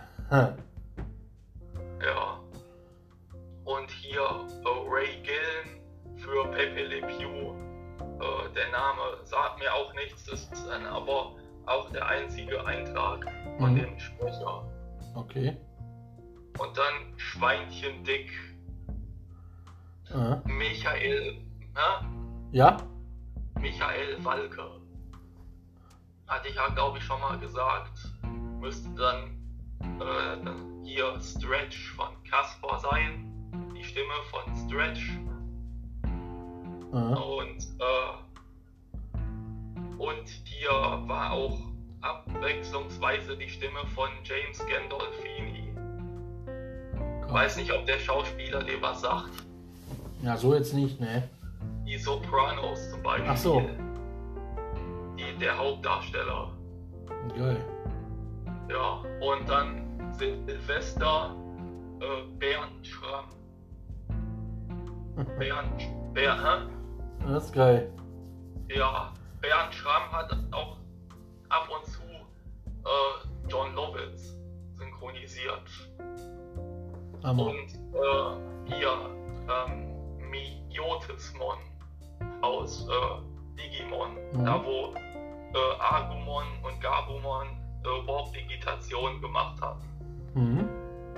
Speaker 2: Ja. Und hier äh, Ray Gillen für Pepe Le Pew. Äh, der Name sagt mir auch nichts, das ist dann aber auch der einzige Eintrag von
Speaker 1: Mhm.
Speaker 2: dem Sprecher.
Speaker 1: Okay.
Speaker 2: Und dann Schweinchen Dick,
Speaker 1: Aha.
Speaker 2: Michael, ne?
Speaker 1: Ja?
Speaker 2: Michael Walke. Hatte ich ja, glaube ich, schon mal gesagt. Müsste dann äh, hier Stretch von Casper sein. Die Stimme von Stretch.
Speaker 1: Aha.
Speaker 2: Und, äh, und hier war auch abwechslungsweise die Stimme von James Gandolfini. Ich weiß nicht, ob der Schauspieler dir was sagt.
Speaker 1: Ja, so jetzt nicht, ne?
Speaker 2: Die Sopranos zum Beispiel.
Speaker 1: Ach so.
Speaker 2: Die, der Hauptdarsteller.
Speaker 1: Geil.
Speaker 2: Ja, und dann Silvester äh, Bernd Schramm. Bernd, Bernd, hä?
Speaker 1: Das ist geil.
Speaker 2: Ja, Bernd Schramm hat auch ab und zu äh, John Lovitz synchronisiert.
Speaker 1: Hammer.
Speaker 2: Und äh, hier ähm, Miotismon aus äh, Digimon,
Speaker 1: Mhm.
Speaker 2: da wo äh, Agumon und Gabumon äh, Warp-Digitation gemacht haben,
Speaker 1: Mhm.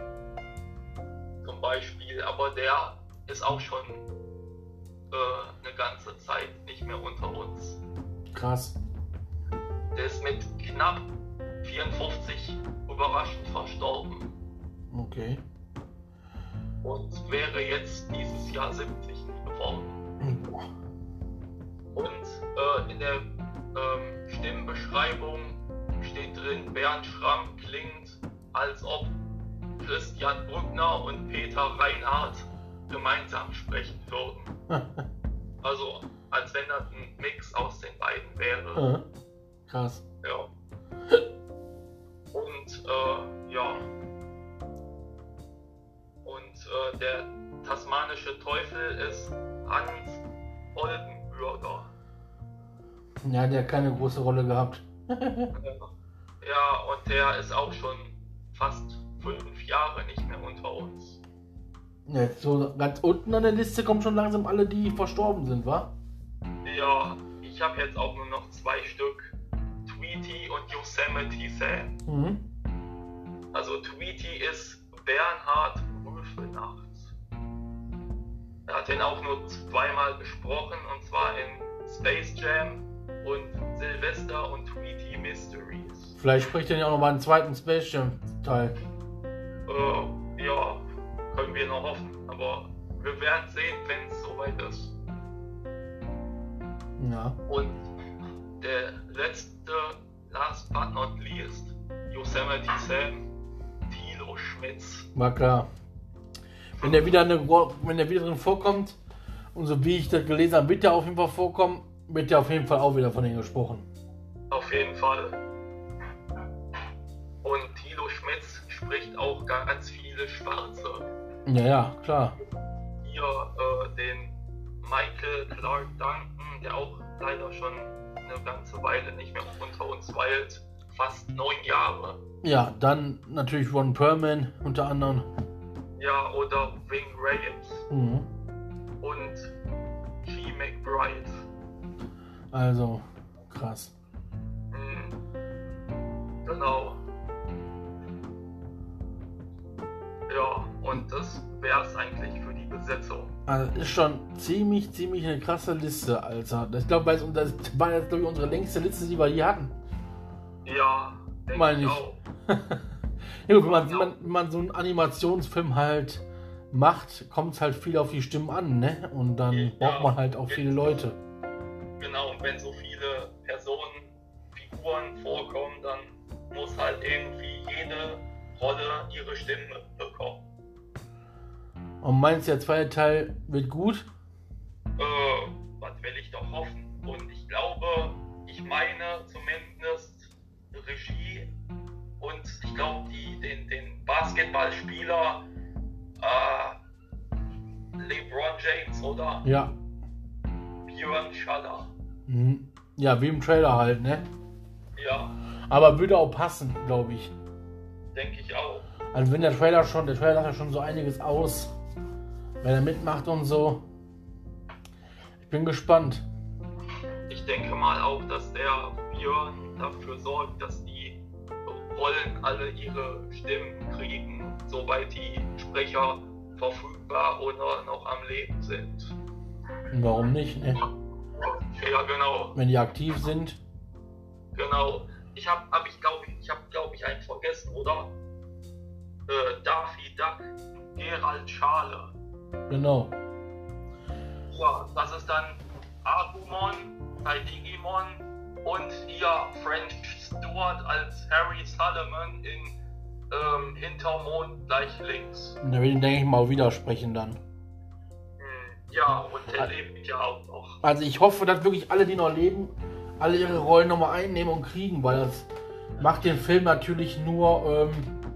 Speaker 2: zum Beispiel. Aber der ist auch schon äh, eine ganze Zeit nicht mehr unter uns.
Speaker 1: Krass.
Speaker 2: Der ist mit knapp vierundfünfzig überraschend verstorben
Speaker 1: Okay.
Speaker 2: und wäre jetzt dieses Jahr siebzig geworden.
Speaker 1: Boah.
Speaker 2: Und äh, in der ähm, Stimmbeschreibung steht drin, Bernd Schramm klingt, als ob Christian Bruckner und Peter Reinhardt gemeinsam sprechen würden. Also, als wenn das ein Mix aus den beiden wäre.
Speaker 1: Ja. Krass.
Speaker 2: Ja. Und, äh, ja. Und äh, der tasmanische Teufel ist Hans Oldenburger.
Speaker 1: Ja, der hat keine große Rolle gehabt.
Speaker 2: Ja, und der ist auch schon fast fünf Jahre nicht mehr unter uns.
Speaker 1: Jetzt so ganz unten an der Liste kommen schon langsam alle, die verstorben sind, wa?
Speaker 2: Ja, ich habe jetzt auch nur noch zwei Stück. Tweety und Yosemite Sam.
Speaker 1: Mhm.
Speaker 2: Also Tweety ist Bernhard Rüfenacht. Er hat den auch nur zweimal gesprochen, und zwar in Space Jam und Sylvester und Tweety Mysteries.
Speaker 1: Vielleicht spricht er ja auch noch mal einen zweiten Space Jam Teil.
Speaker 2: Äh, ja, können wir noch hoffen, aber wir werden sehen, wenn es soweit ist.
Speaker 1: Ja.
Speaker 2: Und der letzte, last but not least, Yosemite Sam, Thilo Schmitz.
Speaker 1: War klar. Wenn der wieder eine, wenn der wieder drin vorkommt, und so wie ich das gelesen habe, wird der auf jeden Fall vorkommen, wird der auf jeden Fall auch wieder von denen gesprochen.
Speaker 2: Auf jeden Fall. Und Thilo Schmitz spricht auch ganz viele Schwarze.
Speaker 1: Ja, ja, klar.
Speaker 2: Hier äh, den Michael Clark Duncan, der auch leider schon eine ganze Weile nicht mehr unter uns weilt, fast neun Jahre.
Speaker 1: Ja, dann natürlich Ron Perlman unter anderem.
Speaker 2: Ja, oder Ving Rhames
Speaker 1: Mhm.
Speaker 2: und G. McBride.
Speaker 1: Also, krass.
Speaker 2: Mhm. Genau. Ja, und das wäre es eigentlich für die Besetzung.
Speaker 1: Also ist schon ziemlich, ziemlich eine krasse Liste, Alter. Ich glaube, das war jetzt, glaube ich, unsere längste Liste, die wir je hatten.
Speaker 2: Ja, denke
Speaker 1: Meine
Speaker 2: ich
Speaker 1: ich.
Speaker 2: auch.
Speaker 1: Ja, gut, wenn man, wenn, man, wenn man so einen Animationsfilm halt macht, kommt es halt viel auf die Stimmen an, ne? Und dann
Speaker 2: Ja,
Speaker 1: braucht man halt auch viele Leute.
Speaker 2: Genau, und wenn so viele Personen, Figuren vorkommen, dann muss halt irgendwie jede Rolle ihre Stimme bekommen.
Speaker 1: Und meinst du, der zweite Teil wird gut?
Speaker 2: Äh, was will ich doch hoffen? Und ich glaube, ich meine zumindest Regie und ich glaube den, den Basketballspieler äh, LeBron James oder
Speaker 1: Ja.
Speaker 2: Björn Schaller.
Speaker 1: Mhm. Ja, wie im Trailer halt, ne?
Speaker 2: Ja,
Speaker 1: Aber würde auch passen, glaube ich.
Speaker 2: denke ich auch.
Speaker 1: Also wenn der Trailer schon, der Trailer sagt ja schon so einiges aus, wenn er mitmacht und so. Ich bin gespannt.
Speaker 2: Ich denke mal auch, dass der Björn dafür sorgt, dass die Rollen alle ihre Stimmen kriegen, soweit die Sprecher verfügbar oder noch am Leben sind.
Speaker 1: Und warum nicht, ne?
Speaker 2: Ja, genau,
Speaker 1: Wenn die aktiv sind.
Speaker 2: genau. Ich habe, hab ich glaube ich, ich habe glaube ich einen vergessen, oder? Äh, Daffy Duck, Gerald Schale.
Speaker 1: Genau.
Speaker 2: Ja, das ist dann Agumon bei Digimon und hier French Stewart als Harry Solomon in ähm, Hintermond gleich links.
Speaker 1: Und da will ich, denke ich mal, widersprechen dann.
Speaker 2: Hm, ja, und der lebt ja auch noch.
Speaker 1: Also ich hoffe, dass wirklich alle, die noch leben, alle ihre Rollen nochmal einnehmen und kriegen, weil das macht den Film natürlich nur, ähm,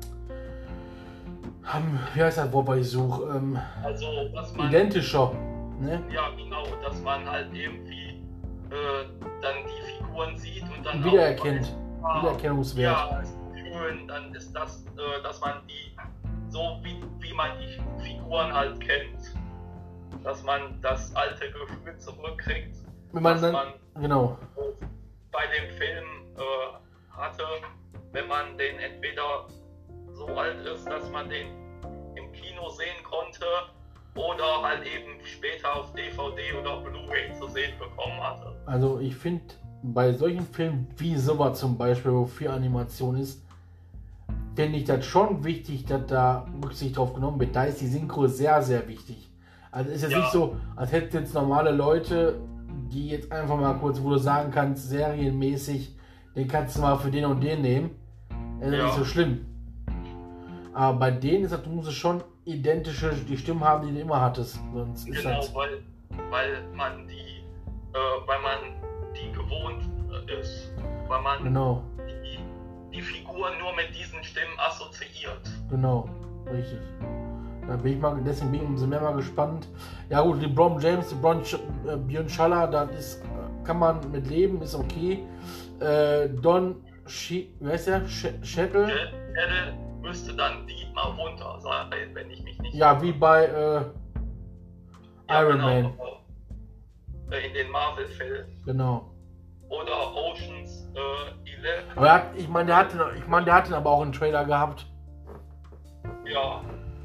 Speaker 1: wie heißt das Wort, was ich suche, ähm,
Speaker 2: Also, dass man,
Speaker 1: identischer, ne?
Speaker 2: ja genau, dass man halt irgendwie äh, dann die Figuren sieht und dann
Speaker 1: Wiedererkennt,
Speaker 2: auch,
Speaker 1: Wiedererkennungswert.
Speaker 2: ja, ist schön, dann ist das, äh, dass man die, so wie, wie man die Figuren halt kennt, dass man das alte Gefühl zurückkriegt,
Speaker 1: Wenn man
Speaker 2: dass
Speaker 1: dann,
Speaker 2: man
Speaker 1: genau,
Speaker 2: bei dem Film äh, hatte, wenn man den entweder so alt ist, dass man den im Kino sehen konnte oder halt eben später auf D V D oder Blu-ray zu sehen bekommen hatte.
Speaker 1: also ich finde, bei solchen Filmen wie sowas zum Beispiel, wo viel Animation ist, finde ich das schon wichtig, dass da Rücksicht drauf genommen wird. Da ist die Synchro sehr, sehr wichtig. Also ist jetzt
Speaker 2: Ja.
Speaker 1: nicht so, als hätten jetzt normale Leute, die jetzt einfach mal kurz, wo du sagen kannst, serienmäßig, den kannst du mal für den und den nehmen. Das ist
Speaker 2: Ja.
Speaker 1: nicht so schlimm. Aber bei denen ist das, du musst schon identische, die Stimmen haben, die du immer hattest. Sonst ist
Speaker 2: Genau,
Speaker 1: das,
Speaker 2: weil, weil man die, äh, weil man die gewohnt äh, ist. Weil man
Speaker 1: genau,
Speaker 2: die, die Figuren nur mit diesen Stimmen assoziiert.
Speaker 1: genau, richtig. Da bin ich mal, deswegen bin ich umso mehr mal gespannt. Ja gut, die Brom James, die Bron Sch äh, Björn Schaller, das ist, kann man mit leben, ist okay. Äh, Don Sch wie heißt der? Sch Shettle?
Speaker 2: Shettle müsste dann Dietmar runter sein, wenn ich mich nicht...
Speaker 1: Ja, wie bei äh,
Speaker 2: ja,
Speaker 1: Iron
Speaker 2: genau,
Speaker 1: Man.
Speaker 2: äh, in den Marvel-Filmen.
Speaker 1: Genau.
Speaker 2: Oder Oceans äh, elf.
Speaker 1: Aber er hat, ich meine, der hatte, ich meine, der hat ihn aber auch einen Trailer gehabt.
Speaker 2: Ja.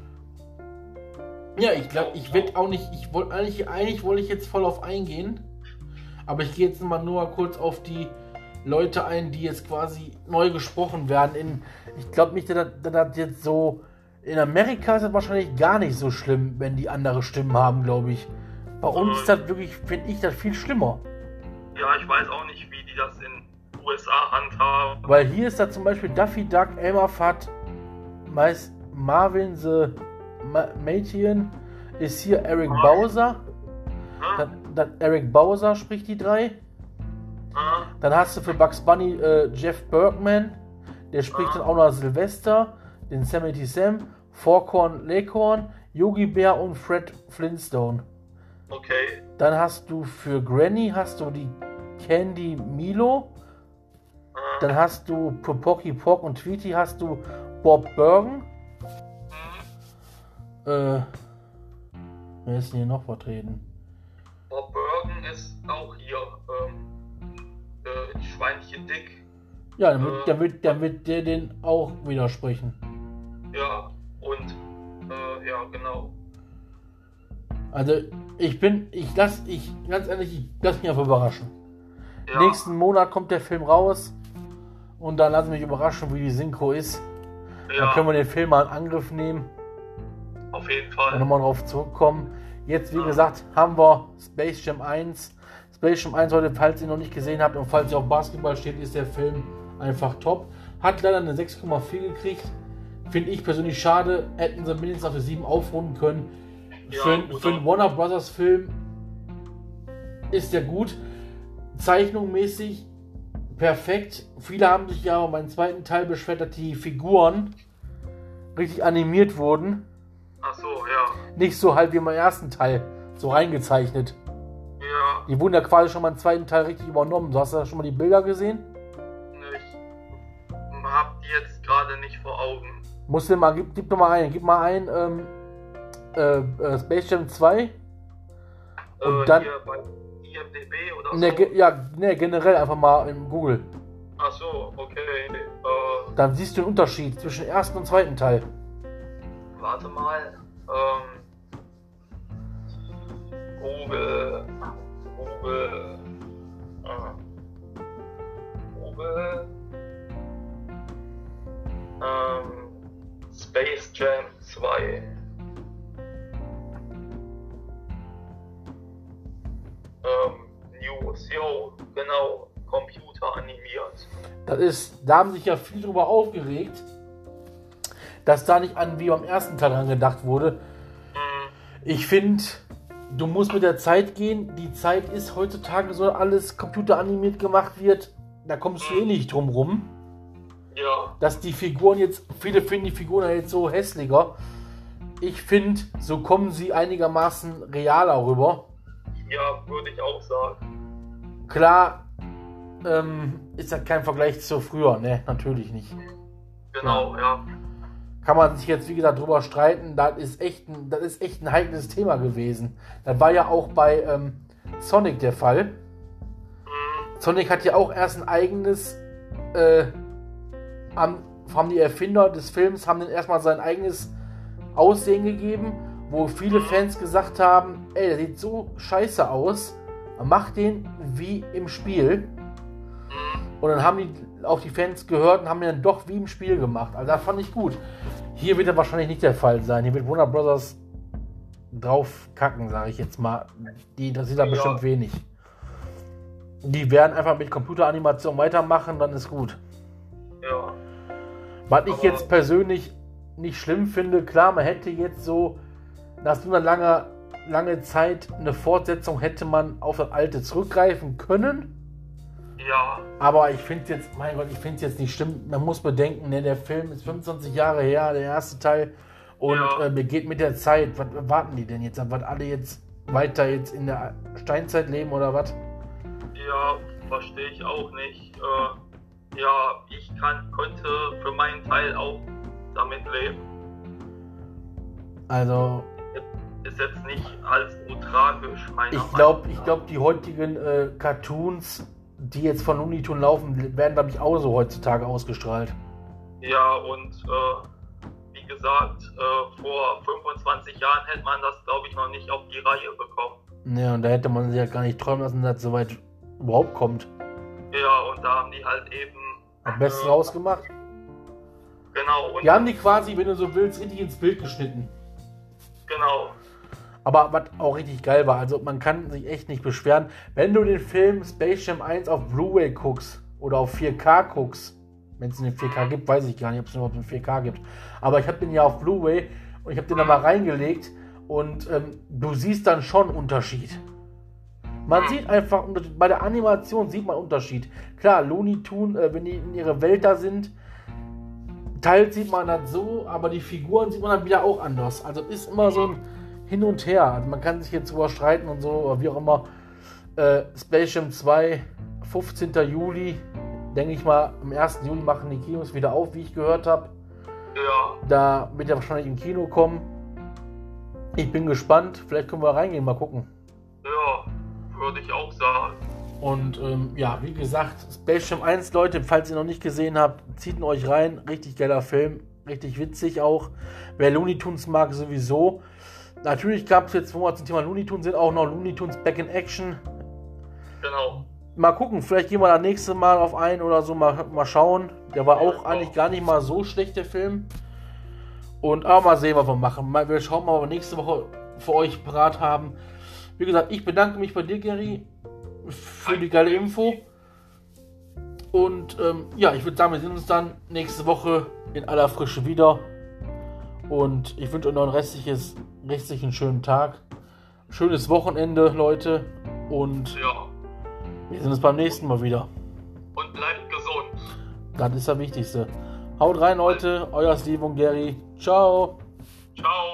Speaker 1: Ja, ich glaube, ich werde auch nicht, ich wollte eigentlich, eigentlich wollte ich jetzt voll auf eingehen, aber ich gehe jetzt mal nur kurz auf die Leute ein, die jetzt quasi neu gesprochen werden. In, ich glaube nicht, dass das jetzt so, in Amerika ist das wahrscheinlich gar nicht so schlimm, wenn die andere Stimmen haben, glaube ich. Bei uns ist das wirklich, finde ich, das viel schlimmer.
Speaker 2: Ja, ich weiß auch nicht, wie die das in den U S A handhaben.
Speaker 1: Weil hier ist da zum Beispiel Daffy Duck, Elmer Fudd, meist Marvin the Ma Mathian, ist hier Eric
Speaker 2: Ah.
Speaker 1: Bowser.
Speaker 2: Hm?
Speaker 1: Dann, dann Eric Bowser spricht die drei.
Speaker 2: Hm?
Speaker 1: Dann hast du für Bugs Bunny äh, Jeff Bergman, der spricht
Speaker 2: Ah.
Speaker 1: dann auch noch Sylvester, den Yosemite Sam, Foghorn Leghorn, Yogi Bear und Fred Flintstone.
Speaker 2: Okay.
Speaker 1: Dann hast du für Granny hast du die Candy Milo.
Speaker 2: Hm?
Speaker 1: Dann hast du für Pocky Pock und Tweety hast du Bob Bergen.
Speaker 2: Hm?
Speaker 1: Äh, wer ist denn hier noch vertreten?
Speaker 2: Bob Bergen ist auch hier. Ähm, äh, Schweinchen dick.
Speaker 1: Ja, dann wird, dann, wird, dann wird der den auch widersprechen.
Speaker 2: Ja. Und, äh, ja, genau.
Speaker 1: Also, ich bin, ich lass, ich, ganz ehrlich, ich lass mich einfach überraschen.
Speaker 2: Ja.
Speaker 1: Nächsten Monat kommt der Film raus und dann lass mich überraschen, wie die Synchro ist. Dann
Speaker 2: Ja,
Speaker 1: können wir den Film mal in Angriff nehmen
Speaker 2: auf jeden
Speaker 1: und
Speaker 2: Fall.
Speaker 1: nochmal drauf zurückkommen. Jetzt, wie gesagt, haben wir Space Jam eins. Space Jam eins heute, falls ihr noch nicht gesehen habt und falls ihr auf Basketball steht, ist der Film einfach top. Hat leider eine sechs Komma vier gekriegt. Finde ich persönlich schade. Hätten sie mindestens auf die sieben aufrunden können.
Speaker 2: Ja,
Speaker 1: für,
Speaker 2: oder-
Speaker 1: für einen Warner Brothers Film ist der gut. Zeichnungsmäßig perfekt. Viele haben sich ja beim zweiten Teil beschwert, dass die Figuren richtig animiert wurden.
Speaker 2: Ach so, ja.
Speaker 1: Nicht so halt wie im ersten Teil, so reingezeichnet.
Speaker 2: Ja,
Speaker 1: Die wurden ja quasi schon beim zweiten Teil richtig übernommen. Du hast ja schon mal die Bilder gesehen?
Speaker 2: ich hab die jetzt gerade nicht vor Augen.
Speaker 1: Musst du mal, gib, gib doch mal ein, gib mal ein, ähm, äh, äh, Space Jam zwei. Und
Speaker 2: äh,
Speaker 1: dann-
Speaker 2: hier bei I M D B oder
Speaker 1: Ne,
Speaker 2: so?
Speaker 1: ge ja, ne, generell einfach mal in Google.
Speaker 2: Ach so, okay. Äh,
Speaker 1: Dann siehst du den Unterschied zwischen ersten und zweiten Teil.
Speaker 2: warte mal. Ähm, Google. Google. Ah. Google. Ähm, Space Jam zwei. Ähm, News. Jo, genau. Computer animiert.
Speaker 1: Das ist, da haben sich ja viel drüber aufgeregt, dass da nicht an wie beim ersten Teil dran gedacht wurde.
Speaker 2: Hm,
Speaker 1: Ich finde, du musst mit der Zeit gehen. Die Zeit ist heutzutage so, alles computeranimiert gemacht wird. Da kommst du eh nicht drum rum.
Speaker 2: ja.
Speaker 1: Dass die Figuren jetzt, viele finden die Figuren ja jetzt so hässlicher. Ich finde, so kommen sie einigermaßen realer rüber.
Speaker 2: Ja, würde ich auch sagen.
Speaker 1: Klar, ähm, ist das kein Vergleich zu früher, ne, natürlich nicht.
Speaker 2: Genau, ja.
Speaker 1: Kann man sich jetzt, wie gesagt, drüber streiten. Das ist echt ein, das ist echt ein heikles Thema gewesen. Das war ja auch bei ähm, Sonic der Fall.
Speaker 2: Hm,
Speaker 1: Sonic hat ja auch erst ein eigenes, äh, haben, haben die Erfinder des Films, haben dann erstmal sein eigenes Aussehen gegeben, wo viele Fans gesagt haben, ey, der sieht so scheiße aus, mach den wie im Spiel.
Speaker 2: hm,
Speaker 1: Und dann haben die auch die Fans gehört und haben den dann doch wie im Spiel gemacht. Also das fand ich gut. Hier wird das wahrscheinlich nicht der Fall sein. Hier wird Warner Brothers drauf kacken, sage ich jetzt mal. Die interessiert da
Speaker 2: Ja.
Speaker 1: bestimmt wenig. Die werden einfach mit Computeranimation weitermachen, dann ist gut.
Speaker 2: ja.
Speaker 1: Was ich
Speaker 2: Aber-
Speaker 1: jetzt persönlich nicht schlimm finde. Klar, man hätte jetzt so, nach so einer lange, lange Zeit eine Fortsetzung, hätte man auf das Alte zurückgreifen können.
Speaker 2: Ja.
Speaker 1: Aber ich finde es jetzt, mein Gott, ich finde es jetzt nicht schlimm. Man muss bedenken, ne, der Film ist fünfundzwanzig Jahre her, der erste Teil. Und
Speaker 2: Ja.
Speaker 1: äh, mir geht mit der Zeit, was erwarten die denn jetzt? Was alle jetzt weiter jetzt in der Steinzeit leben oder was?
Speaker 2: Ja, verstehe ich auch nicht. Äh, ja, ich kann, konnte für meinen Teil auch damit leben.
Speaker 1: Also,
Speaker 2: Ist jetzt nicht allzu tragisch, meiner
Speaker 1: ich glaube,
Speaker 2: Meinung
Speaker 1: ich
Speaker 2: nach.
Speaker 1: glaube, die heutigen äh, Cartoons, die jetzt von Looney Tunes laufen, werden, glaube ich, auch so heutzutage ausgestrahlt.
Speaker 2: Ja, und äh, wie gesagt, äh, vor fünfundzwanzig Jahren hätte man das, glaube ich, noch nicht auf die Reihe bekommen.
Speaker 1: Ja, und da hätte man sich ja gar nicht träumen lassen, dass es so weit überhaupt kommt.
Speaker 2: Ja, und da haben die halt eben...
Speaker 1: Am besten
Speaker 2: äh,
Speaker 1: rausgemacht.
Speaker 2: Genau, und
Speaker 1: Die haben die quasi, wenn du so willst, richtig ins Bild geschnitten.
Speaker 2: genau.
Speaker 1: Aber was auch richtig geil war, also man kann sich echt nicht beschweren, wenn du den Film Space Jam eins auf Blu-ray guckst oder auf vier K guckst, wenn es ihn in vier K gibt, weiß ich gar nicht, ob es ihn überhaupt in vier K gibt, aber ich habe den ja auf Blu-ray und ich habe den da mal reingelegt und ähm, du siehst dann schon einen Unterschied. Man sieht einfach, bei der Animation sieht man Unterschied. Klar, Looney Tunes, äh, wenn die in ihrer Welt da sind, teils sieht man das so, aber die Figuren sieht man dann wieder auch anders. Also ist immer so ein Hin und Her. Also man kann sich jetzt drüber streiten und so, oder wie auch immer. Äh, Space Jam zwei, fünfzehnten Juli, denke ich mal, am ersten Juli machen die Kinos wieder auf, wie ich gehört habe.
Speaker 2: Ja,
Speaker 1: Da wird er wahrscheinlich im Kino kommen. Ich bin gespannt. Vielleicht können wir reingehen, mal gucken.
Speaker 2: ja, würde ich auch sagen.
Speaker 1: Und ähm, ja, wie gesagt, Space Jam eins, Leute, falls ihr noch nicht gesehen habt, zieht ihn euch rein. Richtig geiler Film, richtig witzig auch. Wer Looney Tunes mag, sowieso. Natürlich gab es jetzt, wo wir zum Thema Looney Tunes sind, auch noch Looney Tunes Back in Action.
Speaker 2: Genau.
Speaker 1: Mal gucken, vielleicht gehen wir das nächste Mal auf einen oder so, mal, mal schauen. Der war
Speaker 2: Ja,
Speaker 1: auch eigentlich gar nicht mal so schlecht, der Film. Und aber mal sehen, was wir machen. Mal, wir schauen mal, was wir nächste Woche für euch parat haben. Wie gesagt, ich bedanke mich bei dir, Gary, für die geile Info. Und ähm, ja, ich würde sagen, wir sehen uns dann nächste Woche in aller Frische wieder. Und ich wünsche euch noch einen restliches, restlichen schönen Tag. Schönes Wochenende, Leute. Und
Speaker 2: Ja.
Speaker 1: wir sehen uns beim nächsten Mal wieder.
Speaker 2: Und bleibt gesund.
Speaker 1: Das ist das Wichtigste. Haut rein, Leute. Euer Steve und Gary. Ciao.
Speaker 2: Ciao.